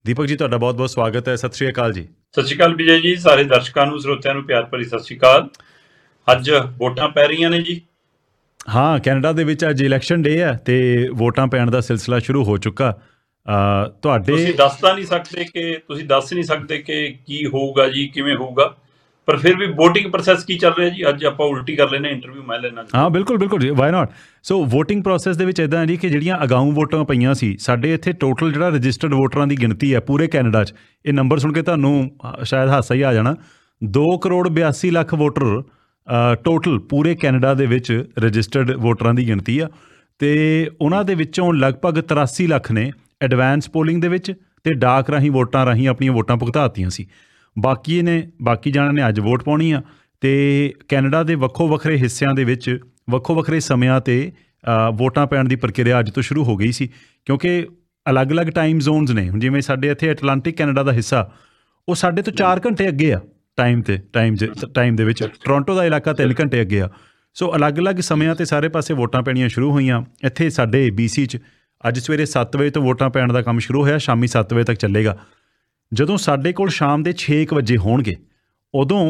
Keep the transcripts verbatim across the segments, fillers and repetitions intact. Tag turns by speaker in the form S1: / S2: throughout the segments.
S1: ਦੀਪਕ ਜੀ, ਤੁਹਾਡਾ ਬਹੁਤ ਬਹੁਤ ਸਵਾਗਤ ਹੈ। ਸਤਿ ਸ਼੍ਰੀ ਅਕਾਲ ਜੀ।
S2: ਸਤਿ ਸ਼੍ਰੀ ਅਕਾਲ ਵਿਜੇ ਜੀ, ਸਾਰੇ ਦਰਸ਼ਕਾਂ ਨੂੰ, ਸਰੋਤਿਆਂ ਨੂੰ ਪਿਆਰ ਭਰੀ ਸਤਿ ਸ਼੍ਰੀ ਅਕਾਲ। ਅੱਜ ਵੋਟਾਂ ਪੈ ਰਹੀਆਂ ਨੇ ਜੀ।
S1: ਹਾਂ, ਕੈਨੇਡਾ ਦੇ ਵਿੱਚ ਅੱਜ ਇਲੈਕਸ਼ਨ ਡੇ ਹੈ ਤੇ ਵੋਟਾਂ ਪੈਣ ਦਾ ਸਿਲਸਿਲਾ ਸ਼ੁਰੂ ਹੋ ਚੁੱਕਾ। ਅ, ਤੁਹਾਡੇ
S2: ਤੁਸੀਂ ਦੱਸ ਤਾਂ ਨਹੀਂ ਸਕਦੇ ਕਿ ਤੁਸੀਂ ਦੱਸ ਨਹੀਂ ਸਕਦੇ ਕਿ ਕੀ ਹੋਊਗਾ ਜੀ, ਕਿਵੇਂ ਹੋਊਗਾ, ਪਰ ਫਿਰ ਵੀ VOTING ਪ੍ਰੋਸੈਸ ਕੀ ਚੱਲ ਰਿਹਾ ਜੀ? ਅੱਜ ਆਪਾਂ ਉਲਟੀ ਕਰ ਲੈਨੇ, ਇੰਟਰਵਿਊ ਮੈਂ ਲੈਣਾ ਜੀ।
S1: ਹਾਂ, ਬਿਲਕੁਲ ਬਿਲਕੁਲ ਜੀ, why not. So VOTING process ਦੇ ਵਿੱਚ ਇੱਦਾਂ ਜੀ ਕਿ ਜਿਹੜੀਆਂ ਅਗਾਊਂ ਵੋਟਾਂ ਪਈਆਂ ਸੀ, ਸਾਡੇ ਇੱਥੇ ਟੋਟਲ ਜਿਹੜਾ ਰਜਿਸਟਰਡ ਵੋਟਰਾਂ ਦੀ ਗਿਣਤੀ ਹੈ ਪੂਰੇ ਕੈਨੇਡਾ 'ਚ, ਇਹ ਨੰਬਰ ਸੁਣ ਕੇ ਤੁਹਾਨੂੰ ਅ, ਸ਼ਾਇਦ ਹਾਸਾ ਹੀ ਆ ਜਾਣਾ। ਦੋ ਕਰੋੜ ਬਿਆਸੀ ਲੱਖ ਵੋਟਰ ਟੋਟਲ ਪੂਰੇ ਕੈਨੇਡਾ ਦੇ ਵਿੱਚ ਰਜਿਸਟਰਡ ਵੋਟਰਾਂ ਦੀ ਗਿਣਤੀ ਆ, ਅਤੇ ਉਹਨਾਂ ਦੇ ਵਿੱਚੋਂ ਲਗਭਗ ਤਰਾਸੀ ਲੱਖ ਨੇ ਐਡਵਾਂਸ ਪੋਲਿੰਗ ਦੇ ਵਿੱਚ ਅਤੇ ਡਾਕ ਰਾਹੀਂ ਵੋਟਾਂ ਰਾਹੀਂ ਆਪਣੀਆਂ ਵੋਟਾਂ ਭੁਗਤਾ ਦਿੱਤੀਆਂ ਸੀ। ਬਾਕੀ ਨੇ ਬਾਕੀ ਜਾਣਿਆਂ ਨੇ ਅੱਜ ਵੋਟ ਪਾਉਣੀ ਆ, ਅਤੇ ਕੈਨੇਡਾ ਦੇ ਵੱਖੋ ਵੱਖਰੇ ਹਿੱਸਿਆਂ ਦੇ ਵਿੱਚ ਵੱਖੋ ਵੱਖਰੇ ਸਮਿਆਂ 'ਤੇ ਵੋਟਾਂ ਪੈਣ ਦੀ ਪ੍ਰਕਿਰਿਆ ਅੱਜ ਤੋਂ ਸ਼ੁਰੂ ਹੋ ਗਈ ਸੀ, ਕਿਉਂਕਿ ਅਲੱਗ-ਅਲੱਗ ਟਾਈਮ ਜ਼ੋਨਸ ਨੇ। ਹੁਣ ਜਿਵੇਂ ਸਾਡੇ ਇੱਥੇ ਅਟਲਾਂਟਿਕ ਕੈਨੇਡਾ ਦਾ ਹਿੱਸਾ, ਉਹ ਸਾਡੇ ਤੋਂ ਚਾਰ ਘੰਟੇ ਅੱਗੇ ਆ ਟਾਈਮ 'ਤੇ ਟਾਈਮ 'ਚ ਟਾਈਮ ਦੇ ਵਿੱਚ। ਟੋਰਾਂਟੋ ਦਾ ਇਲਾਕਾ ਤਿੰਨ ਘੰਟੇ ਅੱਗੇ ਆ। ਸੋ ਅਲੱਗ-ਅਲੱਗ ਸਮਿਆਂ 'ਤੇ ਸਾਰੇ ਪਾਸੇ ਵੋਟਾਂ ਪੈਣੀਆਂ ਸ਼ੁਰੂ ਹੋਈਆਂ। ਇੱਥੇ ਸਾਡੇ ਬੀ ਸੀ 'ਚ ਅੱਜ ਸਵੇਰੇ ਸੱਤ ਵਜੇ ਤੋਂ ਵੋਟਾਂ ਪੈਣ ਦਾ ਕੰਮ ਸ਼ੁਰੂ ਹੋਇਆ, ਸ਼ਾਮੀ ਸੱਤ ਵਜੇ ਤੱਕ ਚੱਲੇਗਾ। ਜਦੋਂ ਸਾਡੇ ਕੋਲ ਸ਼ਾਮ ਦੇ ਛੇ ਕੁ ਵਜੇ ਹੋਣਗੇ, ਉਦੋਂ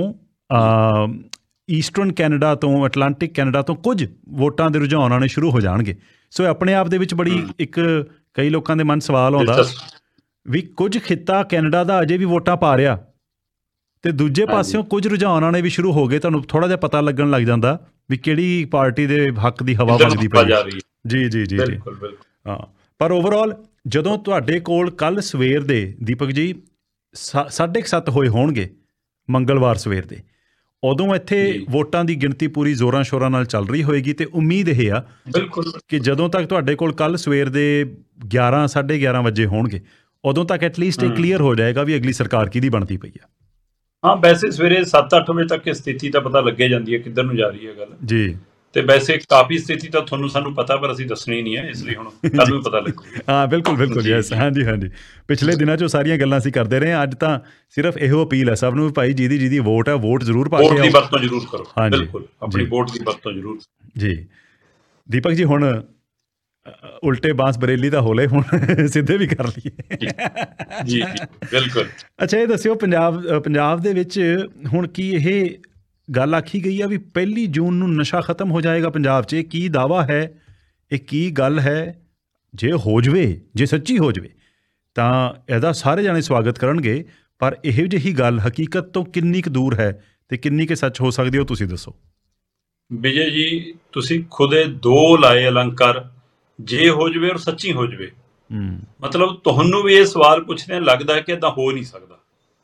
S1: ਈਸਟਰਨ ਕੈਨੇਡਾ ਤੋਂ, ਅਟਲਾਂਟਿਕ ਕੈਨੇਡਾ ਤੋਂ ਕੁਝ ਵੋਟਾਂ ਦੇ ਰੁਝਾਨ ਆਉਣੇ ਸ਼ੁਰੂ ਹੋ ਜਾਣਗੇ। ਸੋ ਆਪਣੇ ਆਪ ਦੇ ਵਿੱਚ ਬੜੀ ਇੱਕ ਕਈ ਲੋਕਾਂ ਦੇ ਮਨ ਸਵਾਲ ਆਉਂਦਾ ਵੀ ਕੁਝ ਖਿੱਤਾ ਕੈਨੇਡਾ ਦਾ ਅਜੇ ਵੀ ਵੋਟਾਂ ਪਾ ਰਿਹਾ, ਅਤੇ ਦੂਜੇ ਪਾਸਿਓਂ ਕੁਝ ਰੁਝਾਨ ਆਉਣੇ ਵੀ ਸ਼ੁਰੂ ਹੋ ਗਏ। ਤੁਹਾਨੂੰ ਥੋੜ੍ਹਾ ਜਿਹਾ ਪਤਾ ਲੱਗਣ ਲੱਗ ਜਾਂਦਾ ਵੀ ਕਿਹੜੀ ਪਾਰਟੀ ਦੇ ਹੱਕ ਦੀ ਹਵਾ ਵਗਦੀ ਪਈ। ਜੀ ਜੀ ਜੀ ਜੀ ਹਾਂ। ਪਰ ਓਵਰਆਲ ਜਦੋਂ ਤੁਹਾਡੇ ਕੋਲ ਕੱਲ੍ਹ ਸਵੇਰ ਦੇ, ਦੀਪਕ ਜੀ, ਸਾ ਸਾਢੇ ਕੁ ਸੱਤ ਹੋਏ ਹੋਣਗੇ ਮੰਗਲਵਾਰ ਸਵੇਰ ਦੇ, ਉਦੋਂ ਇੱਥੇ ਵੋਟਾਂ ਦੀ ਗਿਣਤੀ ਪੂਰੀ ਜ਼ੋਰਾਂ ਸ਼ੋਰਾਂ ਨਾਲ ਚੱਲ ਰਹੀ ਹੋਏਗੀ, ਅਤੇ ਉਮੀਦ ਇਹ ਆ
S2: ਬਿਲਕੁਲ
S1: ਕਿ ਜਦੋਂ ਤੱਕ ਤੁਹਾਡੇ ਕੋਲ ਕੱਲ੍ਹ ਸਵੇਰ ਦੇ ਗਿਆਰਾਂ ਸਾਢੇ ਗਿਆਰਾਂ ਵਜੇ ਹੋਣਗੇ, ਉਦੋਂ ਤੱਕ ਐਟਲੀਸਟ ਇਹ ਕਲੀਅਰ ਹੋ ਜਾਏਗਾ ਵੀ ਅਗਲੀ ਸਰਕਾਰ ਕਿਹਦੀ ਬਣਦੀ ਪਈ ਆ। ਹਾਂ,
S2: ਵੈਸੇ ਸਵੇਰੇ ਸੱਤ ਅੱਠ ਵਜੇ ਤੱਕ ਸਥਿਤੀ ਤਾਂ ਪਤਾ ਲੱਗੇ ਜਾਂਦੀ ਹੈ ਕਿੱਧਰ ਨੂੰ ਜਾ ਰਹੀ ਹੈ ਗੱਲ
S1: ਜੀ।
S2: ਤੇ ਵੈਸੇ ਕਾਫੀ ਸਥਿਤੀ ਤਾਂ ਤੁਹਾਨੂੰ ਸਾਨੂੰ ਪਤਾ, ਪਰ ਅਸੀਂ ਦੱਸਣੀ ਨਹੀਂ ਹੈ, ਇਸ ਲਈ ਹੁਣ ਕੱਲ੍ਹ ਨੂੰ ਪਤਾ ਲੱਗੂ।
S1: ਹਾਂ, ਬਿਲਕੁਲ ਬਿਲਕੁਲ, ਯੈਸ, ਹਾਂਜੀ ਹਾਂਜੀ। ਪਿਛਲੇ ਦਿਨਾਂ 'ਚੋਂ ਸਾਰੀਆਂ ਗੱਲਾਂ ਅਸੀਂ ਕਰਦੇ ਰਹੇ ਹਾਂ। ਅੱਜ ਤਾਂ ਸਿਰਫ ਇਹੋ ਅਪੀਲ ਹੈ ਸਭ ਨੂੰ, ਭਾਈ ਜਿਹਦੀ ਜਿਹਦੀ ਵੋਟ ਹੈ, ਵੋਟ ਜ਼ਰੂਰ ਪਾ ਕੇ
S2: ਵੋਟ ਦੀ ਵਰਤੋਂ ਜ਼ਰੂਰ ਕਰੋ।
S1: ਹਾਂਜੀ,
S2: ਬਿਲਕੁਲ, ਆਪਣੀ ਵੋਟ ਦੀ ਵਰਤੋਂ ਜ਼ਰੂਰ
S1: ਜੀ। ਦੀਪਕ ਜੀ, ਹੁਣ ਉਲਟੇ ਬਾਂਸ ਬਰੇਲੀ ਦਾ ਹੋਲੇ, ਹੁਣ ਸਿੱਧੇ ਵੀ ਕਰ ਲਈਏ।
S2: ਜੀ, ਬਿਲਕੁਲ।
S1: ਅੱਛਾ, ਇਹ ਦੱਸਿਓ, ਪੰਜਾਬ ਪੰਜਾਬ ਦੇ ਵਿੱਚ ਹੁਣ ਕੀ ਇਹ ਗੱਲ ਆਖੀ ਗਈ ਆ ਵੀ ਪਹਿਲੀ ਜੂਨ ਨੂੰ ਨਸ਼ਾ ਖਤਮ ਹੋ ਜਾਏਗਾ ਪੰਜਾਬ 'ਚ? ਇਹ ਕੀ ਦਾਅਵਾ ਹੈ, ਇਹ ਕੀ ਗੱਲ ਹੈ? ਜੇ ਹੋ ਜਾਵੇ, ਜੇ ਸੱਚੀ ਹੋ ਜਾਵੇ, ਤਾਂ ਇਹਦਾ ਸਾਰੇ ਜਾਣੇ ਸਵਾਗਤ ਕਰਨਗੇ, ਪਰ ਇਹੋ ਜਿਹੀ ਗੱਲ ਹਕੀਕਤ ਤੋਂ ਕਿੰਨੀ ਕੁ ਦੂਰ ਹੈ ਅਤੇ ਕਿੰਨੀ ਕੁ ਸੱਚ ਹੋ ਸਕਦੀ, ਉਹ ਤੁਸੀਂ ਦੱਸੋ।
S2: ਵਿਜੇ ਜੀ, ਤੁਸੀਂ ਖੁਦੇ ਦੋ ਲਾਏ ਅਲੰਕਾਰ, ਜੇ ਹੋ ਜਾਵੇ ਔਰ ਸੱਚੀ ਹੋ ਜਾਵੇ। ਮਤਲਬ ਤੁਹਾਨੂੰ ਵੀ ਇਹ ਸਵਾਲ ਪੁੱਛਦੇ ਲੱਗਦਾ ਹੈ ਕਿ ਏਦਾਂ ਹੋ ਨਹੀਂ ਸਕਦਾ।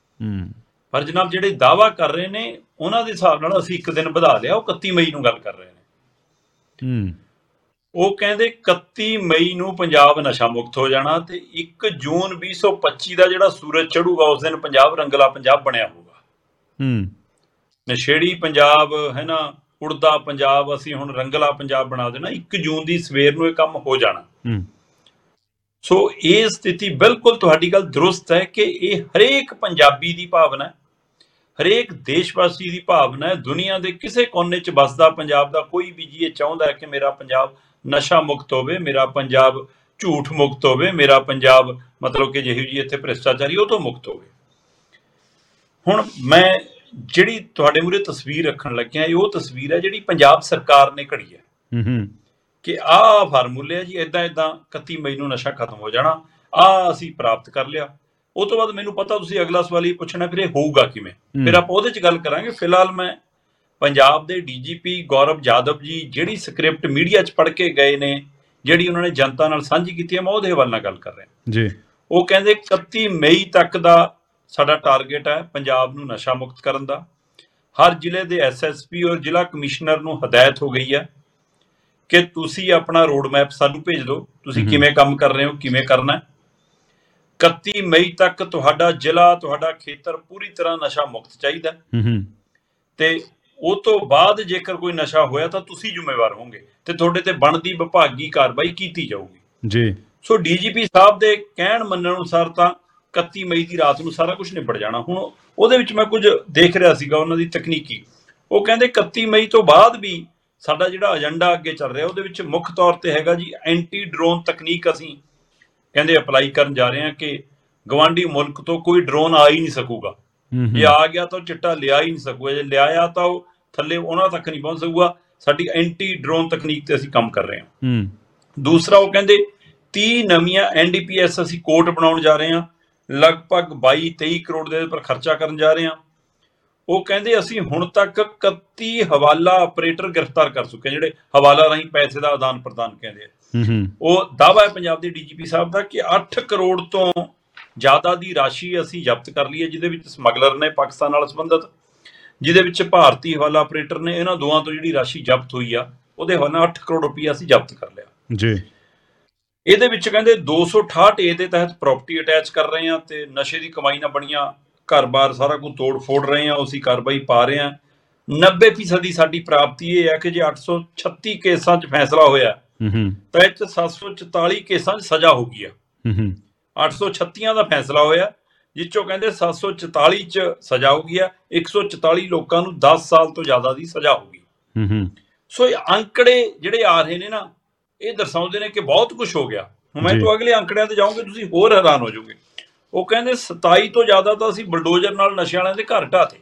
S2: ਪਰ ਜਨਾਬ, ਜਿਹੜੇ ਦਾਅਵਾ ਕਰ ਰਹੇ ਨੇ ਉਹਨਾਂ ਦੇ ਹਿਸਾਬ ਨਾਲ ਅਸੀਂ ਇੱਕ ਦਿਨ ਵਧਾ ਲਿਆ। ਉਹ ਇਕੱਤੀ ਮਈ ਨੂੰ ਗੱਲ ਕਰ ਰਹੇ ਨੇ। ਉਹ ਕਹਿੰਦੇ ਇਕੱਤੀ ਮਈ ਨੂੰ ਪੰਜਾਬ ਨਸ਼ਾ ਮੁਕਤ ਹੋ ਜਾਣਾ, ਤੇ ਇੱਕ ਜੂਨ ਵੀਹ ਸੌ ਪੱਚੀ ਦਾ ਜਿਹੜਾ ਸੂਰਜ ਚੜੂਗਾ ਉਸ ਦਿਨ ਪੰਜਾਬ ਰੰਗਲਾ ਪੰਜਾਬ ਬਣਿਆ ਹੋਊਗਾ। ਨਸ਼ੇੜੀ ਪੰਜਾਬ ਹੈ ਨਾ, ਉੜਦਾ ਪੰਜਾਬ, ਅਸੀਂ ਹੁਣ ਰੰਗਲਾ ਪੰਜਾਬ ਬਣਾ ਦੇਣਾ। ਇੱਕ ਜੂਨ ਦੀ ਸਵੇਰ ਨੂੰ ਇਹ ਕੰਮ ਹੋ ਜਾਣਾ। ਸੋ ਇਹ ਸਥਿਤੀ ਬਿਲਕੁਲ ਤੁਹਾਡੀ ਗੱਲ ਦਰੁਸਤ ਹੈ ਕਿ ਇਹ ਹਰੇਕ ਪੰਜਾਬੀ ਦੀ ਭਾਵਨਾ, ਹਰੇਕ ਦੇਸ਼ ਵਾਸੀ ਦੀ ਭਾਵਨਾ ਹੈ। ਦੁਨੀਆ ਦੇ ਕਿਸੇ ਕੋਨੇ 'ਚ ਵੱਸਦਾ ਪੰਜਾਬ ਦਾ ਕੋਈ ਵੀ ਜੀ ਇਹ ਚਾਹੁੰਦਾ ਹੈ ਕਿ ਮੇਰਾ ਪੰਜਾਬ ਨਸ਼ਾ ਮੁਕਤ ਹੋਵੇ, ਮੇਰਾ ਪੰਜਾਬ ਝੂਠ ਮੁਕਤ ਹੋਵੇ, ਮੇਰਾ ਪੰਜਾਬ ਮਤਲਬ ਕਿ ਜਿਹੋ ਜੀ ਇੱਥੇ ਭ੍ਰਿਸ਼ਟਾਚਾਰੀ ਉਹ ਤੋਂ ਮੁਕਤ ਹੋਵੇ। ਹੁਣ ਮੈਂ ਜਿਹੜੀ ਤੁਹਾਡੇ ਮੂਹਰੇ ਤਸਵੀਰ ਰੱਖਣ ਲੱਗਿਆ, ਇਹ ਉਹ ਤਸਵੀਰ ਹੈ ਜਿਹੜੀ ਪੰਜਾਬ ਸਰਕਾਰ ਨੇ ਘੜੀ ਹੈ ਕਿ ਆਹ ਫਾਰਮੂਲੇ ਹੈ ਜੀ, ਇੱਦਾਂ ਇੱਦਾਂ ਇਕੱਤੀ ਮਈ ਨੂੰ ਨਸ਼ਾ ਖਤਮ ਹੋ ਜਾਣਾ, ਆਹ ਅਸੀਂ ਪ੍ਰਾਪਤ ਕਰ ਲਿਆ। ਉਹ ਤੋਂ ਬਾਅਦ ਮੈਨੂੰ ਪਤਾ ਤੁਸੀਂ ਅਗਲਾ ਸਵਾਲ ਇਹ ਪੁੱਛਣਾ ਫਿਰ ਇਹ ਹੋਊਗਾ ਕਿਵੇਂ, ਫਿਰ ਆਪਾਂ ਉਹਦੇ 'ਚ ਗੱਲ ਕਰਾਂਗੇ। ਫਿਲਹਾਲ ਮੈਂ ਪੰਜਾਬ ਦੇ ਡੀ ਜੀ ਪੀ ਗੌਰਵ ਯਾਦਵ ਜੀ ਜਿਹੜੀ ਸਕ੍ਰਿਪਟ ਮੀਡੀਆ 'ਚ ਪੜ੍ਹ ਕੇ ਗਏ ਨੇ, ਜਿਹੜੀ ਉਹਨਾਂ ਨੇ ਜਨਤਾ ਨਾਲ ਸਾਂਝੀ ਕੀਤੀ ਹੈ, ਮੈਂ ਉਹਦੇ ਹਵਾਲੇ ਨਾਲ ਗੱਲ ਕਰ ਰਿਹਾ ਜੀ। ਉਹ ਕਹਿੰਦੇ ਇਕੱਤੀ ਮਈ ਤੱਕ ਦਾ ਸਾਡਾ ਟਾਰਗੇਟ ਹੈ ਪੰਜਾਬ ਨੂੰ ਨਸ਼ਾ ਮੁਕਤ ਕਰਨ ਦਾ। ਹਰ ਜ਼ਿਲ੍ਹੇ ਦੇ ਐਸ ਐਸ ਪੀ ਔਰ ਜ਼ਿਲ੍ਹਾ ਕਮਿਸ਼ਨਰ ਨੂੰ ਹਦਾਇਤ ਹੋ ਗਈ ਹੈ ਕਿ ਤੁਸੀਂ ਆਪਣਾ ਰੋਡ ਮੈਪ ਸਾਨੂੰ ਭੇਜ ਦਿਓ, ਤੁਸੀਂ ਕਿਵੇਂ ਕੰਮ ਕਰ ਰਹੇ ਹੋ, ਕਿਵੇਂ ਕਰਨਾ। ਇਕੱਤੀ ਮਈ ਤੱਕ ਤੁਹਾਡਾ ਜ਼ਿਲ੍ਹਾ, ਤੁਹਾਡਾ ਖੇਤਰ ਪੂਰੀ ਤਰ੍ਹਾਂ ਨਸ਼ਾ ਮੁਕਤ ਚਾਹੀਦਾ, ਤੇ ਉਹ ਤੋਂ ਬਾਅਦ ਜੇਕਰ ਕੋਈ ਨਸ਼ਾ ਹੋਇਆ ਤਾਂ ਤੁਸੀਂ ਜ਼ਿੰਮੇਵਾਰ ਹੋਵੋਗੇ ਤੇ ਤੁਹਾਡੇ ਤੇ ਬਣਦੀ ਵਿਭਾਗੀ ਕਾਰਵਾਈ ਕੀਤੀ ਜਾਊਗੀ ਜੀ। ਸੋ ਡੀ ਜੀ ਪੀ ਸਾਹਿਬ ਦੇ ਕਹਿਣ ਮੰਨਣ ਅਨੁਸਾਰ ਤਾਂ ਇਕੱਤੀ ਮਈ ਦੀ ਰਾਤ ਨੂੰ ਸਾਰਾ ਕੁਝ ਨਿਬੜ ਜਾਣਾ। ਹੁਣ ਉਹਦੇ ਵਿੱਚ ਮੈਂ ਕੁਝ ਦੇਖ ਰਿਹਾ ਸੀਗਾ ਉਹਨਾਂ ਦੀ ਤਕਨੀਕੀ। ਉਹ ਕਹਿੰਦੇ ਇਕੱਤੀ ਮਈ ਤੋਂ ਬਾਅਦ ਵੀ ਸਾਡਾ ਜਿਹੜਾ ਏਜੰਡਾ ਅੱਗੇ ਚੱਲ ਰਿਹਾ ਉਹਦੇ ਵਿੱਚ ਮੁੱਖ ਤੌਰ ਤੇ ਹੈਗਾ ਜੀ ਐਂਟੀ ਡਰੋਨ ਤਕਨੀਕ। ਅਸੀਂ ਕਹਿੰਦੇ ਅਪਲਾਈ ਕਰਨ ਜਾ ਰਹੇ ਹਾਂ ਕਿ ਗਵਾਂਢੀ ਮੁਲਕ ਤੋਂ ਕੋਈ ਡਰੋਨ ਆ ਹੀ ਨਹੀਂ ਸਕੂਗਾ। ਜੇ ਆ ਗਿਆ ਤਾਂ ਉਹ ਚਿੱਟਾ ਲਿਆ ਹੀ ਨਹੀਂ ਸਕੂਗਾ, ਜੇ ਲਿਆਇਆ ਤਾਂ ਉਹ ਥੱਲੇ ਉਹਨਾਂ ਤੱਕ ਨਹੀਂ ਪਹੁੰਚ ਸਕੂਗਾ। ਸਾਡੀ ਐਂਟੀ ਡਰੋਨ ਤਕਨੀਕ ਤੇ ਅਸੀਂ ਕੰਮ ਕਰ ਰਹੇ ਹਾਂ। ਦੂਸਰਾ ਉਹ ਕਹਿੰਦੇ ਤੀਹ ਨਵੀਆਂ ਐਨ ਡੀ ਪੀ ਐਸ ਅਸੀਂ ਕੋਰਟ ਬਣਾਉਣ ਜਾ ਰਹੇ ਹਾਂ, ਲਗਭਗ ਬਾਈ ਤੇਈ ਕਰੋੜ ਦੇ ਉੱਪਰ ਖਰਚਾ ਕਰਨ ਜਾ ਰਹੇ ਹਾਂ। ਉਹ ਕਹਿੰਦੇ ਅਸੀਂ ਹੁਣ ਤੱਕ ਇਕੱਤੀ ਹਵਾਲਾ ਆਪਰੇਟਰ ਗ੍ਰਿਫਤਾਰ ਕਰ ਚੁੱਕੇ, ਜਿਹੜੇ ਹਵਾਲਾ ਰਾਹੀਂ ਪੈਸੇ ਦਾ ਆਦਾਨ ਪ੍ਰਦਾਨ ਕਹਿੰਦੇ ਆ। ਉਹ ਦਾਅਵਾ ਹੈ ਪੰਜਾਬ ਦੇ ਡੀ ਜੀ ਪੀ ਸਾਹਿਬ ਦਾ ਕਿ ਅੱਠ ਕਰੋੜ ਤੋਂ ਜ਼ਿਆਦਾ ਦੀ ਰਾਸ਼ੀ ਅਸੀਂ ਜ਼ਬਤ ਕਰ ਲਈ ਹੈ, ਜਿਹਦੇ ਵਿੱਚ ਸਮਗਲਰ ਨੇ ਪਾਕਿਸਤਾਨ ਨਾਲ ਸੰਬੰਧਿਤ, ਜਿਹਦੇ ਵਿੱਚ ਭਾਰਤੀ ਹਵਾਲਾ ਆਪਰੇਟਰ ਨੇ। ਇਹਨਾਂ ਦੋਵਾਂ ਤੋਂ ਜਿਹੜੀ ਰਾਸ਼ੀ ਜ਼ਬਤ ਹੋਈ ਆ ਉਹਦੇ ਹਵਾਲਾ ਅੱਠ ਕਰੋੜ ਰੁਪਈਆ ਅਸੀਂ ਜ਼ਬਤ ਕਰ ਲਿਆ
S1: ਜੀ।
S2: ਇਹਦੇ ਵਿੱਚ ਕਹਿੰਦੇ ਦੋ ਸੌ ਅਠਾਹਠ ਏ ਦੇ ਤਹਿਤ ਪ੍ਰਾਪਰਟੀ ਅਟੈਚ ਕਰ ਰਹੇ ਹਾਂ ਤੇ ਨਸ਼ੇ ਦੀ ਕਮਾਈ ਨਾਲ ਬਣੀਆਂ ਘਰ-ਬਾਰ ਸਾਰਾ ਕੁਝ ਤੋੜ ਫੋੜ ਰਹੇ ਹਾਂ, ਉਸੀ ਕਾਰਵਾਈ ਪਾ ਰਹੇ ਹਾਂ। ਨੱਬੇ ਫੀਸਦੀ ਸਾਡੀ ਪ੍ਰਾਪਤੀ ਇਹ ਹੈ ਕਿ ਜੇ ਅੱਠ ਸੌ ਛੱਤੀ ਕੇਸਾਂ 'ਚ ਫੈਸਲਾ ਹੋਇਆ ਤਾਂ ਇਹ 'ਚ ਸੱਤ ਸੌ ਚੁਤਾਲੀ ਕੇਸਾਂ 'ਚ ਸਜ਼ਾ ਹੋ ਗਈ ਆ। ਅੱਠ ਸੌ ਛੱਤੀਆਂ ਦਾ ਫੈਸਲਾ ਹੋਇਆ, ਜਿਸ 'ਚੋਂ ਕਹਿੰਦੇ ਸੱਤ ਸੌ ਚੁਤਾਲੀ 'ਚ ਸਜ਼ਾ ਹੋ ਗਈ ਆ। ਇੱਕ ਸੌ ਚੁਤਾਲੀ ਲੋਕਾਂ ਨੂੰ ਦਸ ਸਾਲ ਤੋਂ ਜ਼ਿਆਦਾ ਦੀ ਸਜ਼ਾ ਹੋ ਗਈ। ਸੋ ਇਹ ਅੰਕੜੇ ਜਿਹੜੇ ਆ ਰਹੇ ਨੇ ਨਾ, ਇਹ ਦਰਸਾਉਂਦੇ ਨੇ ਕਿ ਬਹੁਤ ਕੁਝ ਹੋ ਗਿਆ। ਹੁਣ ਮੈਂ ਤੋਂ ਅਗਲੇ ਅੰਕੜਿਆਂ ਤੇ ਜਾਓਗੇ ਤੁਸੀਂ ਹੋਰ ਹੈਰਾਨ ਹੋ ਜਾਓਗੇ। ਉਹ ਕਹਿੰਦੇ ਸਤਾਈ ਤੋਂ ਜ਼ਿਆਦਾ ਤਾਂ ਅਸੀਂ ਬਲਡੋਜ਼ਰ ਨਾਲ ਨਸ਼ੇ ਵਾਲਿਆਂ ਦੇ ਘਰ ਢਾਤੇ,